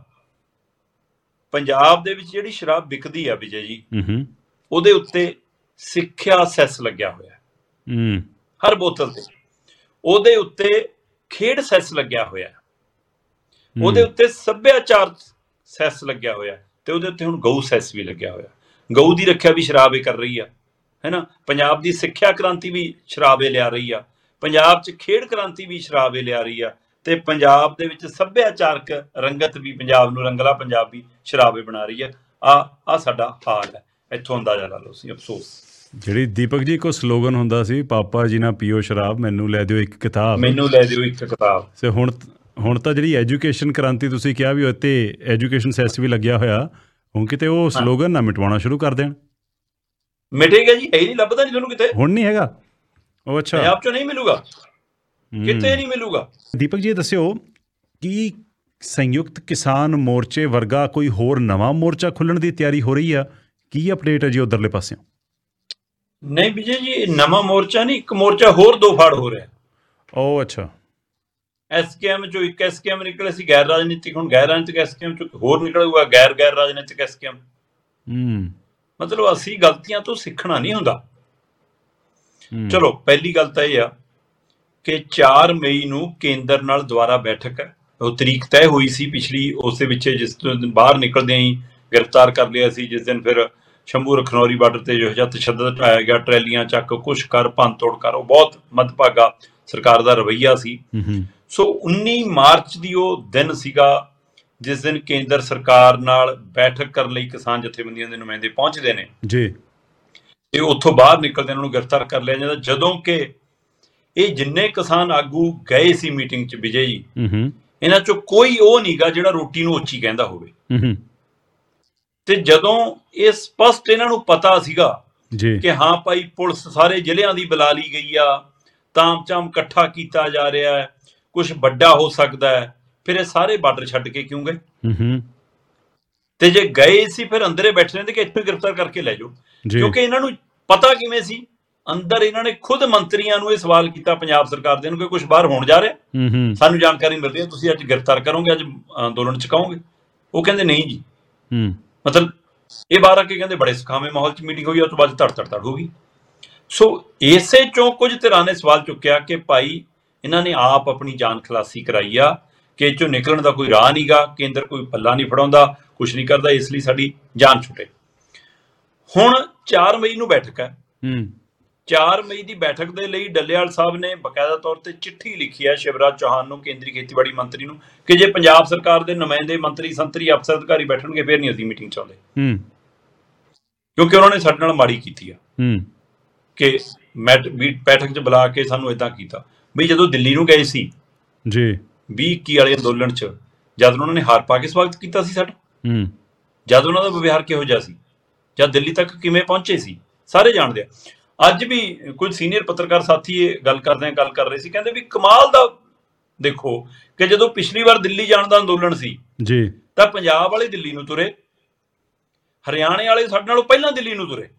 S2: ਪੰਜਾਬ ਦੇ ਵਿੱਚ ਜਿਹੜੀ ਸ਼ਰਾਬ ਵਿਕਦੀ ਆ ਵਿਜੇ ਜੀ, ਉਹਦੇ ਉੱਤੇ ਸਿੱਖਿਆ ਸੈਸ ਲੱਗਿਆ ਹੋਇਆ ਹਰ ਬੋਤਲ ਤੇ, ਉਹਦੇ ਉੱਤੇ ਖੇਡ ਸੈਸ ਲੱਗਿਆ ਹੋਇਆ, ਉਹਦੇ ਉੱਤੇ ਸੱਭਿਆਚਾਰ ਸੈਸ ਲੱਗਿਆ ਹੋਇਆ, ਤੇ ਉਹਦੇ ਉੱਤੇ ਹੁਣ ਗਊ ਸੈਸ ਵੀ ਲੱਗਿਆ ਹੋਇਆ। ਗਊ ਦੀ ਰੱਖਿਆ ਵੀ ਸ਼ਰਾਬ ਇਹ ਕਰ ਰਹੀ ਆ ਹੈ ਨਾ। ਪੰਜਾਬ ਦੀ ਸਿੱਖਿਆ ਕ੍ਰਾਂਤੀ ਵੀ ਸ਼ਰਾਬ ਇਹ ਲਿਆ ਰਹੀ ਆ, ਪੰਜਾਬ 'ਚ ਖੇਡ ਕ੍ਰਾਂਤੀ ਵੀ ਸ਼ਰਾਬ ਇਹ ਲਿਆ ਰਹੀ ਆ, ਤੇ ਪੰਜਾਬ ਦੇ ਵਿੱਚ ਸੱਭਿਆਚਾਰਕ ਰੰਗਤ ਵੀ ਪੰਜਾਬ ਨੂੰ ਰੰਗਲਾ ਪੰਜਾਬ ਵੀ ਸ਼ਰਾਬ ਇਹ ਬਣਾ ਰਹੀ ਆ। ਆ ਆ ਸਾਡਾ ਹਾਲ ਹੈ। ਇੱਥੋਂ ਅੰਦਾਜ਼ਾ ਲਾ ਲਓ ਸੀ। ਅਫਸੋਸ ਜਿਹੜੀ ਦੀਪਕ ਜੀ ਕੋ ਸਲੋਗਨ ਹੁੰਦਾ ਸੀ, ਪਾਪਾ ਜੀ ਨਾ ਪੀਓ ਸ਼ਰਾਬ, ਮੈਨੂੰ ਲੈ ਦਿਓ ਇੱਕ ਕਿਤਾਬ, ਮੈਨੂੰ ਲੈ ਦਿਓ ਇੱਕ ਕਿਤਾਬ। ਤੇ ਹੁਣ ਹੁਣ ਤਾਂ ਜਿਹੜੀ ਐਜੂਕੇਸ਼ਨ ਕ੍ਰਾਂਤੀ ਤੁਸੀਂ ਕਿਹਾ ਵੀ ਉੱਤੇ ਐਜੂਕੇਸ਼ਨ ਸੈਸ ਵੀ ਲੱਗਿਆ ਹੋਇਆ, ਹੁਣ ਕਿਤੇ ਉਹ ਸਲੋਗਨ ਨਾ ਮਿਟਵਾਉਣਾ ਸ਼ੁਰੂ ਕਰ ਦੇਣ। ਮਿਟੇਗਾ ਜੀ, ਹੈ ਹੀ ਨਹੀਂ, ਲੱਭਦਾ ਨਹੀਂ ਤੁਹਾਨੂੰ ਕਿਤੇ, ਹੁਣ ਨਹੀਂ ਹੈਗਾ ਉਹ। ਅੱਛਾ, ਪੰਜਾਬ 'ਚੋਂ ਨਹੀਂ ਮਿਲੂਗਾ, ਕਿਤੇ ਨਹੀਂ ਮਿਲੂਗਾ। ਦੀਪਕ ਜੀ ਇਹ ਦੱਸਿਓ ਕਿ ਸੰਯੁਕਤ ਕਿਸਾਨ ਮੋਰਚੇ ਵਰਗਾ ਕੋਈ ਹੋਰ ਨਵਾਂ ਮੋਰਚਾ ਖੁੱਲ੍ਹਣ ਦੀ ਤਿਆਰੀ ਹੋ ਰਹੀ ਆ? ਕੀ ਅਪਡੇਟ ਹੈ ਜੀ ਉਧਰਲੇ ਪਾਸਿਓਂ? ਨਹੀਂ ਵਿਜੇ ਜੀ, ਨਵਾਂ ਮੋਰਚਾ ਨਹੀਂ, ਇੱਕ ਮੋਰਚਾ ਹੋਰ ਦੋ ਫਾੜ ਹੋ ਰਿਹਾ। ਉਹ ਅੱਛਾ, ਐਸ ਕੇ ਐਮ ਚੋਂ ਇੱਕ ਐਸ ਕੇ ਐਮ ਨਿਕਲੇ ਸੀ ਗੈਰ ਰਾਜਨੀਤਿਕ, ਹੁਣ ਗੈਰ ਰਾਜਨੀਤਿਕ ਐਸ ਕੇ ਐਮ ਚੋਂ ਹੋਰ ਨਿਕਲੂਗਾ ਗੈਰ ਗੈਰ ਰਾਜਨੀਤਿਕ ਐਸ ਕੇ ਐਮ। ਮਤਲਬ ਅਸੀਂ ਗਲਤੀਆਂ ਤੋਂ ਸਿੱਖਣਾ ਨਹੀਂ ਹੁੰਦਾ। ਚਲੋ ਪਹਿਲੀ ਗੱਲ ਤਾਂ ਇਹ ਆ ਕਿ ਚਾਰ ਮਈ ਨੂੰ ਕੇਂਦਰ ਨਾਲ ਦੁਬਾਰਾ ਬੈਠਕ ਹੈ, ਉਹ ਤਰੀਕ ਤੈਅ ਹੋਈ ਸੀ ਪਿਛਲੀ, ਉਸ ਦੇ ਵਿੱਚ ਜਿਸ ਤੋਂ ਬਾਹਰ ਨਿਕਲਦਿਆਂ ਹੀ ਗ੍ਰਿਫਤਾਰ ਕਰ ਲਿਆ ਸੀ। ਜਿਸ ਦਿਨ ਫਿਰ ਸ਼ੰਭੂ ਰਖਨੌਰੀ ਬਾਰਡਰ ਤੇ ਜੋ ਜਿਹਾ ਤਸ਼ੱਦਦ ਢਾਇਆ ਗਿਆ, ਟਰੈਲੀਆਂ ਚੱਕ ਕੁਛ ਕਰ ਭੰਨ ਤੋੜ ਕਰ, ਉਹ ਬਹੁਤ ਮੰਦਭਾਗਾ ਸਰਕਾਰ ਦਾ ਰਵੱਈਆ ਸੀ। ਸੋ ਉੱਨੀ ਮਾਰਚ ਦੀ ਉਹ ਦਿਨ ਸੀਗਾ ਜਿਸ ਦਿਨ ਕੇਂਦਰ ਸਰਕਾਰ ਨਾਲ ਬੈਠਕ ਕਰਨ ਲਈ ਕਿਸਾਨ ਜਥੇਬੰਦੀਆਂ ਦੇ ਨੁਮਾਇੰਦੇ ਪਹੁੰਚਦੇ ਨੇ ਜੀ। ਤੇ ਉੱਥੋਂ ਬਾਹਰ ਨਿਕਲਦੇ ਇਹਨਾਂ ਨੂੰ ਗ੍ਰਿਫਤਾਰ ਕਰ ਲਿਆ ਜਾਂਦਾ। ਜਦੋਂ ਕਿ ਇਹ ਜਿੰਨੇ ਕਿਸਾਨ ਆਗੂ ਗਏ ਸੀ ਮੀਟਿੰਗ 'ਚ ਵਿਜੇ ਜੀ, ਇਹਨਾਂ 'ਚੋਂ ਕੋਈ ਉਹ ਨਹੀਂਗਾ ਜਿਹੜਾ ਰੋਟੀ ਨੂੰ ਉੱਚੀ ਕਹਿੰਦਾ ਹੋਵੇ। ਤੇ ਜਦੋਂ ਇਹ ਸਪਸ਼ਟ ਇਹਨਾਂ ਨੂੰ ਪਤਾ ਸੀਗਾ ਕਿ ਹਾਂ ਭਾਈ ਪੁਲਿਸ ਸਾਰੇ ਜ਼ਿਲ੍ਹਿਆਂ ਦੀ ਬੁਲਾ ਲਈ ਗਈ ਆ, ਤਾਮਝਾਮ ਇਕੱਠਾ ਕੀਤਾ ਜਾ ਰਿਹਾ ਹੈ, ਕੁਝ ਵੱਡਾ ਹੋ ਸਕਦਾ ਹੈ, ਫਿਰ ਇਹ ਸਾਰੇ ਬਾਰਡਰ ਛੱਡ ਕੇ ਕਿਉਂ ਗਏ? ਤੇ ਜੇ ਗਏ ਸੀ ਫਿਰ ਅੰਦਰੇ ਬੈਠੇ ਰਹਿੰਦੇ ਕਿ ਇੱਥੇ ਗ੍ਰਿਫਤਾਰ ਕਰਕੇ ਲੈ ਜਾਓ, ਕਿਉਂਕਿ ਇਹਨਾਂ ਨੂੰ ਪਤਾ ਕਿਵੇਂ ਸੀ ਅੰਦਰ। ਇਹਨਾਂ ਨੇ ਖੁਦ ਮੰਤਰੀਆਂ ਨੂੰ ਇਹ ਸਵਾਲ ਕੀਤਾ ਪੰਜਾਬ ਸਰਕਾਰ ਦੇ ਨੂੰ ਕਿ ਕੁਝ ਬਾਹਰ ਹੋਣ ਜਾ ਰਿਹਾ, ਸਾਨੂੰ ਜਾਣਕਾਰੀ ਮਿਲ ਰਹੀ ਹੈ, ਤੁਸੀਂ ਅੱਜ ਗ੍ਰਿਫਤਾਰ ਕਰੋਗੇ, ਅੱਜ ਅੰਦੋਲਨ ਚੁਕਾਓਗੇ? ਉਹ ਕਹਿੰਦੇ ਨਹੀਂ ਜੀ। ਮਤਲਬ ਇਹ ਬਾਹਰ ਆ ਕੇ ਕਹਿੰਦੇ ਬੜੇ ਸੁਖਾਵੇਂ ਮਾਹੌਲ 'ਚ ਮੀਟਿੰਗ ਹੋਈ, ਉਸ ਤੋਂ ਬਾਅਦ ਧੜ ਧੜ ਧੜ ਹੋ ਗਈ। ਸੋ ਇਸੇ ਚੋਂ ਕੁਝ ਧਿਰਾਂ ਨੇ ਸਵਾਲ ਚੁੱਕਿਆ ਕਿ ਭਾਈ ਇਹਨਾਂ ਨੇ ਆਪ ਆਪਣੀ ਜਾਨ ਖਲਾਸੀ ਕਰਾਈ ਆ, ਕਿ ਇਹ ਚੋਂ ਨਿਕਲਣ ਦਾ ਕੋਈ ਰਾਹ ਨਹੀਂਗਾ, ਕੇਂਦਰ ਕੋਈ ਪੱਲਾ ਨਹੀਂ ਫੜਾਉਂਦਾ, ਕੁਛ ਨਹੀਂ ਕਰਦਾ, ਇਸ ਲਈ ਸਾਡੀ ਜਾਨ ਛੁੱਟੇ। ਹੁਣ ਚਾਰ ਮਈ ਨੂੰ ਬੈਠਕ ਹੈ। ਚਾਰ ਮਈ ਦੀ ਬੈਠਕ ਦੇ ਲਈ ਡੱਲੇਵਾਲ ਸਾਹਿਬ ਨੇ ਬਕਾਇਦਾ ਤੌਰ ਤੇ ਚਿੱਠੀ ਲਿਖੀ ਹੈ ਸ਼ਿਵਰਾਜ ਚੌਹਾਨ ਨੂੰ, ਕੇਂਦਰੀ ਖੇਤੀਬਾੜੀ ਮੰਤਰੀ ਨੂੰ, ਕਿ ਜੇ ਪੰਜਾਬ ਸਰਕਾਰ ਦੇ ਨੁਮਾਇੰਦੇ, ਮੰਤਰੀ, ਸੰਤਰੀ, ਅਫਸਰ, ਅਧਿਕਾਰੀ ਬੈਠਣਗੇ ਫਿਰ ਨਹੀਂ ਅਸੀਂ ਮੀਟਿੰਗ ਚਾਹੁੰਦੇ, ਕਿਉਂਕਿ ਉਹਨਾਂ ਨੇ ਸਾਡੇ ਨਾਲ ਮਾੜੀ ਕੀਤੀ ਆ ਕਿ ਮੈਟ ਬੈਠਕ 'ਚ ਬੁਲਾ ਕੇ ਸਾਨੂੰ ਏਦਾਂ ਕੀਤਾ। ਬਈ ਜਦੋਂ ਦਿੱਲੀ ਨੂੰ ਗਏ ਸੀ ਜੀ ਵੀਹ ਇੱਕੀ ਵਾਲੇ ਅੰਦੋਲਨ 'ਚ, ਜਦ ਉਹਨਾਂ ਨੇ ਹਾਰ ਪਾ ਕੇ ਸਵਾਗਤ ਕੀਤਾ ਸੀ ਸਾਡਾ, ਜਦ ਉਹਨਾਂ ਦਾ ਵਿਵਹਾਰ ਕਿਹੋ ਜਿਹਾ ਸੀ, ਜਦ ਦਿੱਲੀ ਤੱਕ ਕਿਵੇਂ ਪਹੁੰਚੇ ਸੀ, ਸਾਰੇ ਜਾਣਦੇ ਆ। ਅੱਜ ਵੀ ਕੁਝ ਸੀਨੀਅਰ ਪੱਤਰਕਾਰ ਸਾਥੀ ਇਹ ਗੱਲ ਕਰਦੇ ਗੱਲ ਕਰ ਰਹੇ ਸੀ, ਕਹਿੰਦੇ ਵੀ ਕਮਾਲ ਦਾ ਦੇਖੋ ਕਿ ਜਦੋਂ ਪਿਛਲੀ ਵਾਰ ਦਿੱਲੀ ਜਾਣ ਦਾ ਅੰਦੋਲਨ ਸੀ ਜੀ ਤਾਂ ਪੰਜਾਬ ਵਾਲੇ ਦਿੱਲੀ ਨੂੰ ਤੁਰੇ, ਹਰਿਆਣੇ ਵਾਲੇ ਸਾਡੇ ਨਾਲੋਂ ਪਹਿਲਾਂ ਦਿੱਲੀ ਨੂੰ ਤੁਰੇ,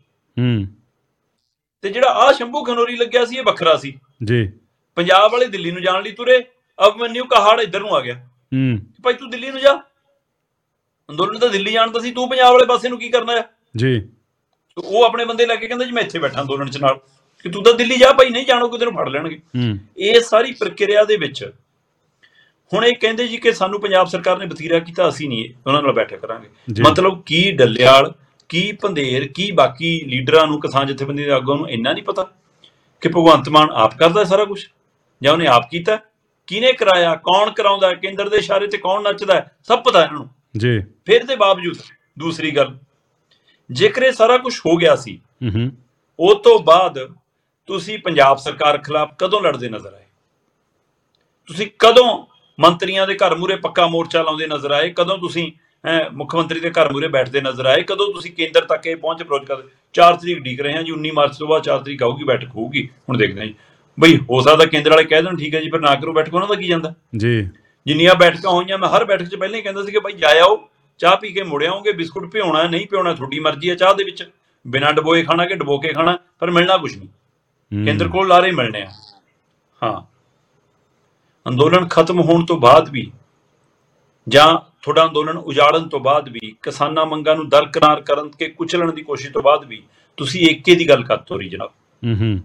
S2: ਤੇ ਜਿਹੜਾ ਆਹ ਸ਼ੰਭੂ ਖਨੋਰੀ ਲੱਗਿਆ ਸੀ ਇਹ ਵੱਖਰਾ ਸੀ ਜੀ। ਪੰਜਾਬ ਵਾਲੇ ਦਿੱਲੀ ਨੂੰ ਜਾਣ ਲਈ ਤੁਰੇ, ਅਭਿਮਨਿਊ ਕਹਾੜ ਇੱਧਰ ਨੂੰ ਆ ਗਿਆ, ਭਾਈ ਤੂੰ ਦਿੱਲੀ ਨੂੰ ਜਾ, ਅੰਦੋਲਨ ਤਾਂ ਦਿੱਲੀ ਜਾਣ ਦਾ ਸੀ, ਤੂੰ ਪੰਜਾਬ ਵਾਲੇ ਪਾਸੇ ਨੂੰ ਕੀ ਕਰਨਾ ਹੈ ਜੀ। ਉਹ ਆਪਣੇ ਬੰਦੇ ਲੈ ਕੇ ਕਹਿੰਦਾ ਜੀ ਮੈਂ ਇੱਥੇ ਬੈਠਾ ਅੰਦੋਲਨ 'ਚ ਨਾਲ, ਕਿ ਤੂੰ ਤਾਂ ਦਿੱਲੀ ਜਾ ਭਾਈ, ਨਹੀਂ ਜਾਣੋਗੇ ਤੈਨੂੰ ਫੜ ਲੈਣਗੇ। ਇਹ ਸਾਰੀ ਪ੍ਰਕਿਰਿਆ ਦੇ ਵਿੱਚ ਹੁਣ ਇਹ ਕਹਿੰਦੇ ਜੀ ਕਿ ਸਾਨੂੰ ਪੰਜਾਬ ਸਰਕਾਰ ਨੇ ਵਤੀਰਾ ਕੀਤਾ, ਅਸੀਂ ਨਹੀਂ ਉਹਨਾਂ ਨਾਲ ਬੈਠਕ ਕਰਾਂਗੇ। ਮਤਲਬ ਕੀ ਡੱਲੇਵਾਲ, ਕੀ ਭੰਦੇਰ, ਕੀ ਬਾਕੀ ਲੀਡਰਾਂ ਨੂੰ, ਕਿਸਾਨ ਜਥੇਬੰਦੀ ਦੇ ਆਗੂਆਂ ਨੂੰ ਇੰਨਾ ਨਹੀਂ ਪਤਾ ਕਿ ਭਗਵੰਤ ਮਾਨ ਆਪ ਕਰਦਾ ਸਾਰਾ ਕੁਛ, ਜਾਂ ਉਹਨੇ ਆਪ ਕੀਤਾ, ਕਿਹਨੇ ਕਰਾਇਆ, ਕੌਣ ਕਰਾਉਂਦਾ, ਕੇਂਦਰ ਦੇ ਇਸ਼ਾਰੇ ਤੇ ਕੌਣ ਨੱਚਦਾ, ਸਭ ਪਤਾ ਇਹਨਾਂ ਨੂੰ ਜੀ। ਫਿਰ ਦੇ ਬਾਵਜੂਦ ਦੂਸਰੀ ਗੱਲ, ਜੇਕਰ ਇਹ ਸਾਰਾ ਕੁਝ ਹੋ ਗਿਆ ਸੀ, ਉਹ ਤੋਂ ਬਾਅਦ ਤੁਸੀਂ ਪੰਜਾਬ ਸਰਕਾਰ ਖਿਲਾਫ ਕਦੋਂ ਲੜਦੇ ਨਜ਼ਰ ਆਏ? ਤੁਸੀਂ ਕਦੋਂ ਮੰਤਰੀਆਂ ਦੇ ਘਰ ਮੂਹਰੇ ਪੱਕਾ ਮੋਰਚਾ ਲਾਉਂਦੇ ਨਜ਼ਰ ਆਏ? ਕਦੋਂ ਤੁਸੀਂ ਮੁੱਖ ਮੰਤਰੀ ਦੇ ਘਰ ਮੂਹਰੇ ਬੈਠਦੇ ਨਜ਼ਰ ਆਏ? ਕਦੋਂ ਤੁਸੀਂ ਕੇਂਦਰ ਤੱਕ ਇਹ ਪਹੁੰਚ ਅਪਰੋਚ ਕਰਦੇ? ਚਾਰ ਤਰੀਕ ਉਡੀਕ ਰਹੇ ਹਾਂ ਜੀ, ਉੱਨੀ ਮਾਰਚ ਤੋਂ ਬਾਅਦ ਚਾਰ ਤਰੀਕ ਆਊਗੀ, ਬੈਠਕ ਹੋਊਗੀ। ਹੁਣ ਦੇਖਦੇ ਹਾਂ ਜੀ, ਬਈ ਹੋ ਸਕਦਾ ਕੇਂਦਰ ਵਾਲੇ ਕਹਿ ਦੇਣ ਠੀਕ ਹੈ ਜੀ, ਫਿਰ ਨਾ ਕਰੋ ਬੈਠਕ, ਉਹਨਾਂ ਦਾ ਕੀ ਜਾਂਦਾ ਜੀ। ਜਿੰਨੀਆਂ ਬੈਠਕਾਂ ਹੋਈਆਂ, ਮੈਂ ਹਰ ਬੈਠਕ 'ਚ ਪਹਿਲਾਂ ਹੀ ਕਹਿੰਦਾ ਸੀ ਕਿ ਬਾਈ ਜਾ ਆਓ, ਚਾਹ ਪੀ ਕੇ ਮੁੜ ਆਓਗੇ, ਬਿਸਕੁਟ ਭਿਉਣਾ ਨਹੀਂ ਭਿਉਣਾ ਤੁਹਾਡੀ ਮਰਜ਼ੀ ਹੈ, ਚਾਹ ਦੇ ਵਿੱਚ ਬਿਨਾਂ ਡਬੋਏ ਖਾਣਾ ਕਿ ਡਬੋ ਕੇ ਖਾਣਾ, ਪਰ ਮਿਲਣਾ ਕੁਛ ਨਹੀਂ, ਕੇਂਦਰ ਕੋਲ ਲਾਰੇ ਮਿਲਣੇ ਆ। ਹਾਂ, ਅੰਦੋਲਨ ਖਤਮ ਹੋਣ ਤੋਂ ਬਾਅਦ ਵੀ ਜਾਂ ਤੁਹਾਡਾ ਅੰਦੋਲਨ ਉਜਾੜਨ ਤੋਂ ਬਾਅਦ ਵੀ, ਕਿਸਾਨਾਂ ਮੰਗਾਂ ਨੂੰ ਦਰਕਿਨਾਰ ਕਰਨ ਕੇ ਕੁਚਲਣ ਦੀ ਕੋਸ਼ਿਸ਼ ਤੋਂ ਬਾਅਦ ਵੀ ਤੁਸੀਂ ਏਕੇ ਦੀ ਗੱਲ ਕਰ ਤੋਰੀ ਜਨਾਬ।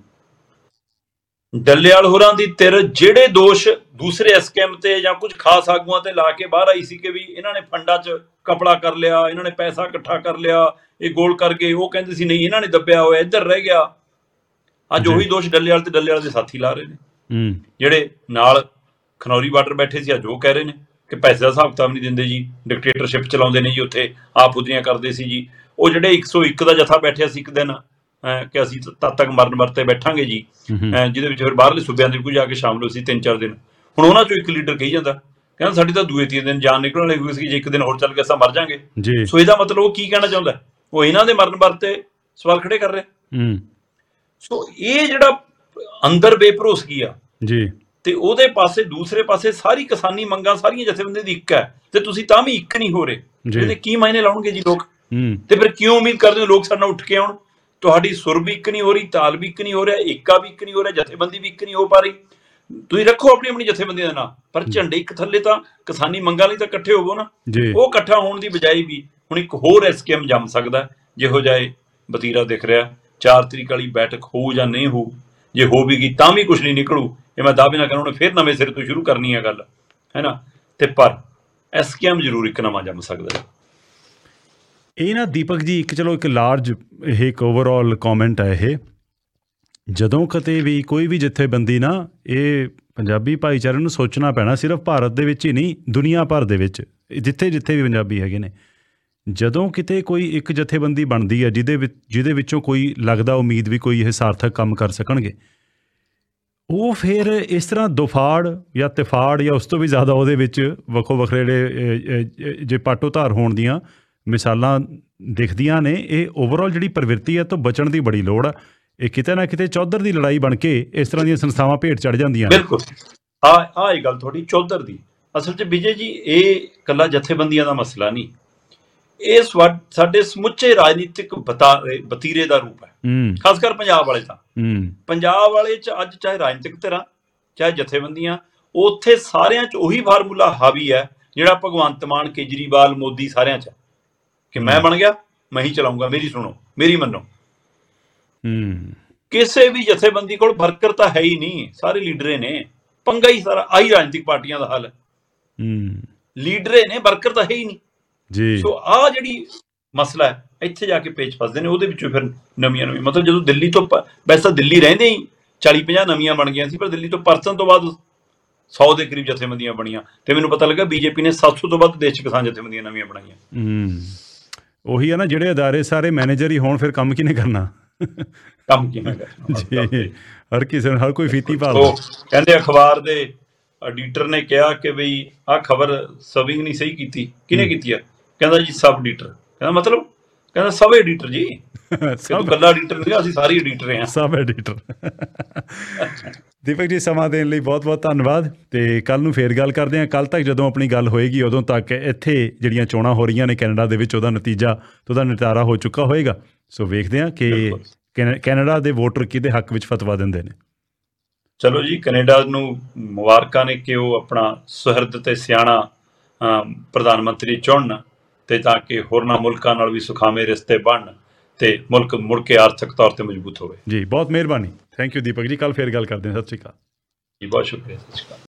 S2: ਡੱਲੇਵਾਲ ਹੋਰਾਂ ਦੀ ਧਿਰ ਜਿਹੜੇ ਦੋਸ਼ ਦੂਸਰੇ ਐਸਕੇਐਮ ਤੇ ਜਾਂ ਕੁਝ ਖਾਸ ਆਗੂਆਂ ਤੇ ਲਾ ਕੇ ਬਾਹਰ ਆਈ ਸੀ ਕਿ ਵੀ ਇਹਨਾਂ ਨੇ ਫੰਡਾਂ 'ਚ ਕਪੜਾ ਕਰ ਲਿਆ, ਇਹਨਾਂ ਨੇ ਪੈਸਾ ਇਕੱਠਾ ਕਰ ਲਿਆ, ਇਹ ਗੋਲ ਕਰ ਗਏ, ਉਹ ਕਹਿੰਦੇ ਸੀ ਨਹੀਂ ਇਹਨਾਂ ਨੇ ਦੱਬਿਆ ਹੋਇਆ, ਇੱਧਰ ਰਹਿ ਗਿਆ। ਅੱਜ ਉਹੀ ਦੋਸ਼ ਡੱਲੇਵਾਲ ਤੇ ਡੱਲੇਵਾਲ ਦੇ ਸਾਥੀ ਲਾ ਰਹੇ ਨੇ, ਜਿਹੜੇ ਨਾਲ ਖਨੌਰੀ ਬਾਰਡਰ ਬੈਠੇ ਸੀ, ਅੱਜ ਉਹ ਕਹਿ ਰਹੇ ਨੇ ਕਿ ਪੈਸੇ ਦਾ ਹਿਸਾਬ ਕਿਤਾਬ ਨਹੀਂ ਦਿੰਦੇ ਜੀ, ਡਿਕਟੇਟਰਸ਼ਿਪ ਚਲਾਉਂਦੇ ਨੇ ਜੀ, ਉੱਥੇ ਆਪ ਉਦਰੀਆਂ ਕਰਦੇ ਸੀ ਜੀ। ਉਹ ਜਿਹੜੇ ਇੱਕ ਸੌ ਇੱਕ ਦਾ ਜਥਾ ਬੈਠਿਆ ਸੀ ਇੱਕ ਦਿਨ ਕਿ ਅਸੀਂ ਤਦ ਤੱਕ ਮਰਨ ਵਰਤੇ ਬੈਠਾਂਗੇ ਜੀ, ਜਿਹਦੇ ਵਿੱਚ ਫਿਰ ਬਾਹਰਲੇ ਸੂਬਿਆਂ ਦੇ ਕੋਈ ਜਾ ਕੇ ਸ਼ਾਮਲ ਹੋਏ ਸੀ ਤਿੰਨ ਚਾਰ ਦਿਨ। ਹੁਣ ਉਹਨਾਂ ਚੋਂ ਇੱਕ ਲੀਡਰ ਕਹੀ ਜਾਂਦਾ, ਕਹਿੰਦਾ ਸਾਡੀ ਤਾਂ ਦੂਏ ਤੀਏ ਦਿਨ ਜਾਨ ਨਿਕਲਣ ਵਾਲੀ ਹੋਈ ਸੀ, ਜੇ ਇੱਕ ਦਿਨ ਹੋਰ ਚੱਲ ਕੇ ਅਸਾਂ ਮਰ ਜਾਾਂਗੇ। ਸੋ ਇਹਦਾ ਮਤਲਬ ਉਹ ਕੀ ਕਹਿਣਾ ਚਾਹੁੰਦਾ, ਉਹ ਇਹਨਾਂ ਦੇ ਮਰਨ ਵਰਤੇ ਸਵਾਲ ਖੜੇ ਕਰ ਰਿਹਾ। ਸੋ ਇਹ ਜਿਹੜਾ ਅੰਦਰ ਬੇਭਰੋਸਗੀ ਆ ਜੀ, ਤੇ ਉਹਦੇ ਪਾਸੇ ਦੂਸਰੇ ਪਾਸੇ ਸਾਰੀ ਕਿਸਾਨੀ ਮੰਗਾਂ ਸਾਰੀਆਂ ਜਥੇਬੰਦੀਆਂ ਦੀ ਇੱਕ ਹੈ, ਤੇ ਤੁਸੀਂ ਤਾਂ ਵੀ ਇੱਕ ਨਹੀਂ ਹੋ ਰਹੇ, ਇਹਦੇ ਕੀ ਮਾਇਨੇ ਲਾਉਣਗੇ ਜੀ ਲੋਕ? ਤੇ ਫਿਰ ਕਿਉਂ ਉਮੀਦ ਕਰਦੇ ਹੋ ਲੋਕ ਸਾਡੇ ਨਾਲ ਉੱਠ ਕੇ ਆਉਣ? ਤੁਹਾਡੀ ਸੁਰ ਵੀ ਇੱਕ ਨਹੀਂ ਹੋ ਰਹੀ, ਤਾਲ ਵੀ ਇੱਕ ਨਹੀਂ ਹੋ ਰਿਹਾ, ਏਕਾ ਵੀ ਇੱਕ ਨਹੀਂ ਹੋ ਰਿਹਾ, ਜਥੇਬੰਦੀ ਵੀ ਇੱਕ ਨਹੀਂ ਹੋ ਪਾ ਰਹੀ। ਤੁਸੀਂ ਰੱਖੋ ਆਪਣੀ ਆਪਣੀ ਜਥੇਬੰਦੀਆਂ ਦਾ ਨਾਂ, ਪਰ ਝੰਡੇ ਇੱਕ ਥੱਲੇ ਤਾਂ ਕਿਸਾਨੀ ਮੰਗਾਂ ਲਈ ਤਾਂ ਇਕੱਠੇ ਹੋਵੋ ਨਾ। ਉਹ ਇਕੱਠਾ ਹੋਣ ਦੀ ਬਜਾਏ ਵੀ ਹੁਣ ਇੱਕ ਹੋਰ ਐਸਕੇਐਮ ਜੰਮ ਸਕਦਾ, ਜਿਹੋ ਜਿਹਾ ਵਤੀਰਾ ਦਿਖ ਰਿਹਾ। ਚਾਰ ਤਰੀਕ ਵਾਲੀ ਬੈਠਕ ਹੋਊ ਜਾਂ ਨਹੀਂ ਹੋਊ, ਜੇ ਹੋ ਵੀ ਗਈ ਤਾਂ ਵੀ ਕੁਛ ਨਹੀਂ ਨਿਕਲੂ, ਇਹ ਮੈਂ ਦਾਅਵੇ ਨਾ ਕਰਾਂ, ਉਹਨੇ ਫਿਰ ਨਵੇਂ ਸਿਰੇ ਤੋਂ ਸ਼ੁਰੂ ਕਰਨੀ ਹੈ ਗੱਲ, ਹੈ ਨਾ। ਤੇ ਪਰ ਐਸਕੇਐਮ ਜ਼ਰੂਰ ਇੱਕ ਨਵਾਂ ਜੰਮ ਸਕਦਾ ਹੈ।
S1: ਇਹ ਨਾ ਦੀਪਕ ਜੀ, ਇੱਕ ਚਲੋ ਇੱਕ ਲਾਰਜ ਇਹ ਇੱਕ ਓਵਰਆਲ ਕੌਮੈਂਟ ਹੈ ਇਹ, ਜਦੋਂ ਕਿਤੇ ਵੀ ਕੋਈ ਵੀ ਜਥੇਬੰਦੀ ਨਾ, ਇਹ ਪੰਜਾਬੀ ਭਾਈਚਾਰੇ ਨੂੰ ਸੋਚਣਾ ਪੈਣਾ, ਸਿਰਫ ਭਾਰਤ ਦੇ ਵਿੱਚ ਹੀ ਨਹੀਂ ਦੁਨੀਆ ਭਰ ਦੇ ਵਿੱਚ ਜਿੱਥੇ ਜਿੱਥੇ ਵੀ ਪੰਜਾਬੀ ਹੈਗੇ ਨੇ, ਜਦੋਂ ਕਿਤੇ ਕੋਈ ਇੱਕ ਜਥੇਬੰਦੀ ਬਣਦੀ ਹੈ ਜਿਹਦੇ ਵਿੱਚ ਜਿਹਦੇ ਵਿੱਚੋਂ ਕੋਈ ਲੱਗਦਾ ਉਮੀਦ ਵੀ ਕੋਈ ਇਹ ਸਾਰਥਕ ਕੰਮ ਕਰ ਸਕਣਗੇ, ਉਹ ਫਿਰ ਇਸ ਤਰ੍ਹਾਂ ਦੁਫਾੜ ਜਾਂ ਤਿਫਾੜ ਜਾਂ ਉਸ ਤੋਂ ਵੀ ਜ਼ਿਆਦਾ ਉਹਦੇ ਵਿੱਚ ਵੱਖੋ ਵੱਖਰੇ ਜਿਹੜੇ ਜੇ ਪਾਟੋ ਧਾਰ ਹੋਣ ਦੀਆਂ ਮਿਸਾਲਾਂ ਦਿਖਦੀਆਂ ਨੇ। ਇਹ ਓਵਰਆਲ ਜਿਹੜੀ ਪ੍ਰਵਿਰਤੀ ਹੈ ਤੋਂ ਬਚਣ ਦੀ ਬੜੀ ਲੋੜ ਆ। ਇਹ ਕਿਤੇ ਨਾ ਕਿਤੇ ਚੌਧਰ ਦੀ ਲੜਾਈ ਬਣ ਕੇ ਇਸ ਤਰ੍ਹਾਂ ਦੀਆਂ ਸੰਸਥਾਵਾਂ ਭੇਟ ਚੜ੍ਹ ਜਾਂਦੀਆਂ ਨੇ।
S2: ਬਿਲਕੁਲ, ਆ ਆ ਇਹ ਗੱਲ ਤੁਹਾਡੀ ਚੌਧਰ ਦੀ। ਅਸਲ 'ਚ ਵਿਜੇ ਜੀ ਇਹ ਇਕੱਲਾ ਜਥੇਬੰਦੀਆਂ ਦਾ ਮਸਲਾ ਨਹੀਂ, ਇਹ ਸਾਡੇ ਸਮੁੱਚੇ ਰਾਜਨੀਤਿਕ ਵਤੀਰੇ ਦਾ ਰੂਪ ਹੈ, ਖਾਸ ਕਰ ਪੰਜਾਬ ਵਾਲੇ। ਤਾਂ ਪੰਜਾਬ ਵਾਲੇ 'ਚ ਅੱਜ ਚਾਹੇ ਰਾਜਨੀਤਿਕ ਧਿਰਾਂ ਚਾਹੇ ਜਥੇਬੰਦੀਆਂ, ਉੱਥੇ ਸਾਰਿਆਂ 'ਚ ਉਹੀ ਫਾਰਮੂਲਾ ਹਾਵੀ ਹੈ ਜਿਹੜਾ ਭਗਵੰਤ ਮਾਨ, ਕੇਜਰੀਵਾਲ, ਮੋਦੀ ਸਾਰਿਆਂ 'ਚ ਕਿ ਮੈਂ ਬਣ ਗਿਆ ਮੈਂ ਹੀ ਚਲਾਊਂਗਾ, ਮੇਰੀ ਸੁਣੋ, ਮੇਰੀ ਮੰਨੋ। ਕਿਸੇ ਵੀ ਜਥੇਬੰਦੀ ਕੋਲ ਵਰਕਰ ਤਾਂ ਹੈ ਹੀ ਨਹੀਂ, ਸਾਰੇ ਲੀਡਰੇ ਨੇ। ਪੰਗਾ ਹੀ ਸਾਰਾ ਆਹੀ ਰਾਜਨੀਤਿਕ ਪਾਰਟੀਆਂ ਦਾ ਹੱਲ, ਲੀਡਰੇ ਨੇ, ਵਰਕਰ ਤਾਂ ਹੈ ਹੀ ਨਹੀਂ ਜੀ। ਸੋ ਆਹ ਜਿਹੜੀ ਮਸਲਾ ਹੈ, ਇੱਥੇ ਜਾ ਕੇ ਪੇਚ ਫਸਦੇ ਨੇ। ਉਹਦੇ ਵਿੱਚੋਂ ਫਿਰ ਨਵੀਆਂ ਨਵੀਆਂ, ਮਤਲਬ ਜਦੋਂ ਦਿੱਲੀ ਤੋਂ, ਵੈਸੇ ਤਾਂ ਦਿੱਲੀ ਰਹਿੰਦੇ ਹੀ ਚਾਲੀ ਪੰਜਾਹ ਨਵੀਆਂ ਬਣ ਗਈਆਂ ਸੀ, ਪਰ ਦਿੱਲੀ ਤੋਂ ਪਰਸਨ ਤੋਂ ਬਾਅਦ ਸੌ ਦੇ ਕਰੀਬ ਜਥੇਬੰਦੀਆਂ ਬਣੀਆਂ। ਤੇ ਮੈਨੂੰ ਪਤਾ ਲੱਗਾ ਬੀਜੇਪੀ ਨੇ ਸੱਤ ਸੌ ਤੋਂ ਵੱਧ ਦੇਸ਼ ਕਿਸਾਨ ਜਥੇਬੰਦੀਆਂ ਨਵੀਆਂ ਬਣਾਈਆਂ।
S1: ਉਹੀ ਹੈ ਨਾ, ਜਿਹੜੇ ਅਦਾਰੇ ਸਾਰੇ ਮੈਨੇਜਰ ਹੀ ਹੋਣ, ਫਿਰ ਕੰਮ ਕਿਹਨੇ ਕਰਨਾ?
S2: ਕੰਮ ਕਿਵੇਂ ਕਰਨਾ
S1: ਜੀ, ਹਰ ਕਿਸੇ ਨੂੰ ਹਰ ਕੋਈ ਫੀਤੀ ਭਾਲਦਾ।
S2: ਕਹਿੰਦੇ ਅਖਬਾਰ ਦੇ ਐਡੀਟਰ ਨੇ ਕਿਹਾ ਕਿ ਬਈ ਆਹ ਖਬਰ ਸਬਿੰਗ ਨਹੀਂ ਸਹੀ ਕੀਤੀ। ਕਿਹਨੇ ਕੀਤੀ ਆ? ਕਹਿੰਦਾ ਜੀ ਸਬ ਐਡੀਟਰ। ਕਹਿੰਦਾ ਮਤਲਬ? ਕਹਿੰਦਾ ਸਬ ਐਡੀਟਰ ਜੀ, ਇਕੱਲਾ ਐਡੀਟਰ ਨਹੀਂ, ਅਸੀਂ ਸਾਰੇ ਐਡੀਟਰ ਹਾਂ, ਸਬ ਐਡੀਟਰ।
S1: ਦੀਪਕ ਜੀ, ਸਮਾਂ ਦੇਣ ਲਈ ਬਹੁਤ ਬਹੁਤ ਧੰਨਵਾਦ। ਤੇ ਕੱਲ੍ਹ ਨੂੰ ਫੇਰ ਗੱਲ ਕਰਦੇ ਹਾਂ। ਕੱਲ੍ਹ ਤੱਕ ਜਦੋਂ ਆਪਣੀ ਗੱਲ ਹੋਏਗੀ, ਉਦੋਂ ਤੱਕ ਇੱਥੇ ਜਿਹੜੀਆਂ ਚੋਣਾਂ ਹੋ ਰਹੀਆਂ ਨੇ ਕੈਨੇਡਾ ਦੇ ਵਿੱਚ, ਉਹਦਾ ਨਤੀਜਾ ਤੇ ਉਹਦਾ ਨਿਪਟਾਰਾ ਹੋ ਚੁੱਕਾ ਹੋਏਗਾ। ਸੋ ਵੇਖਦੇ ਹਾਂ ਕਿ ਕੈਨੇਡਾ ਦੇ ਵੋਟਰ ਕਿਹਦੇ ਹੱਕ ਵਿੱਚ ਫਤਵਾ ਦਿੰਦੇ ਨੇ।
S2: ਚਲੋ ਜੀ, ਕੈਨੇਡਾ ਨੂੰ ਮੁਬਾਰਕਾਂ ਨੇ ਕਿ ਉਹ ਆਪਣਾ ਸੁਹਿਰਦ ਤੇ ਸਿਆਣਾ ਪ੍ਰਧਾਨ ਮੰਤਰੀ ਚੁਣਨ, ਤੇ ਤਾਂ ਕਿ ਹੋਰਨਾਂ ਮੁਲਕਾਂ ਨਾਲ ਵੀ ਸੁਖਾਵੇਂ ਰਿਸ਼ਤੇ ਬਣਨ ਤੇ ਮੁਲਕ ਮੁੜ ਕੇ ਆਰਥਿਕ ਤੌਰ ਤੇ ਮਜ਼ਬੂਤ ਹੋਵੇ।
S1: ਜੀ, ਬਹੁਤ ਮਿਹਰਬਾਨੀ। ਥੈਂਕ ਯੂ ਦੀਪਕ ਜੀ। ਕੱਲ੍ਹ ਫੇਰ ਗੱਲ ਕਰਦੇ ਹਾਂ। ਸਤਿ ਸ਼੍ਰੀ ਅਕਾਲ
S2: ਜੀ, ਬਹੁਤ ਸ਼ੁਕਰੀਆ। ਸਤਿ ਸ਼੍ਰੀ ਅਕਾਲ।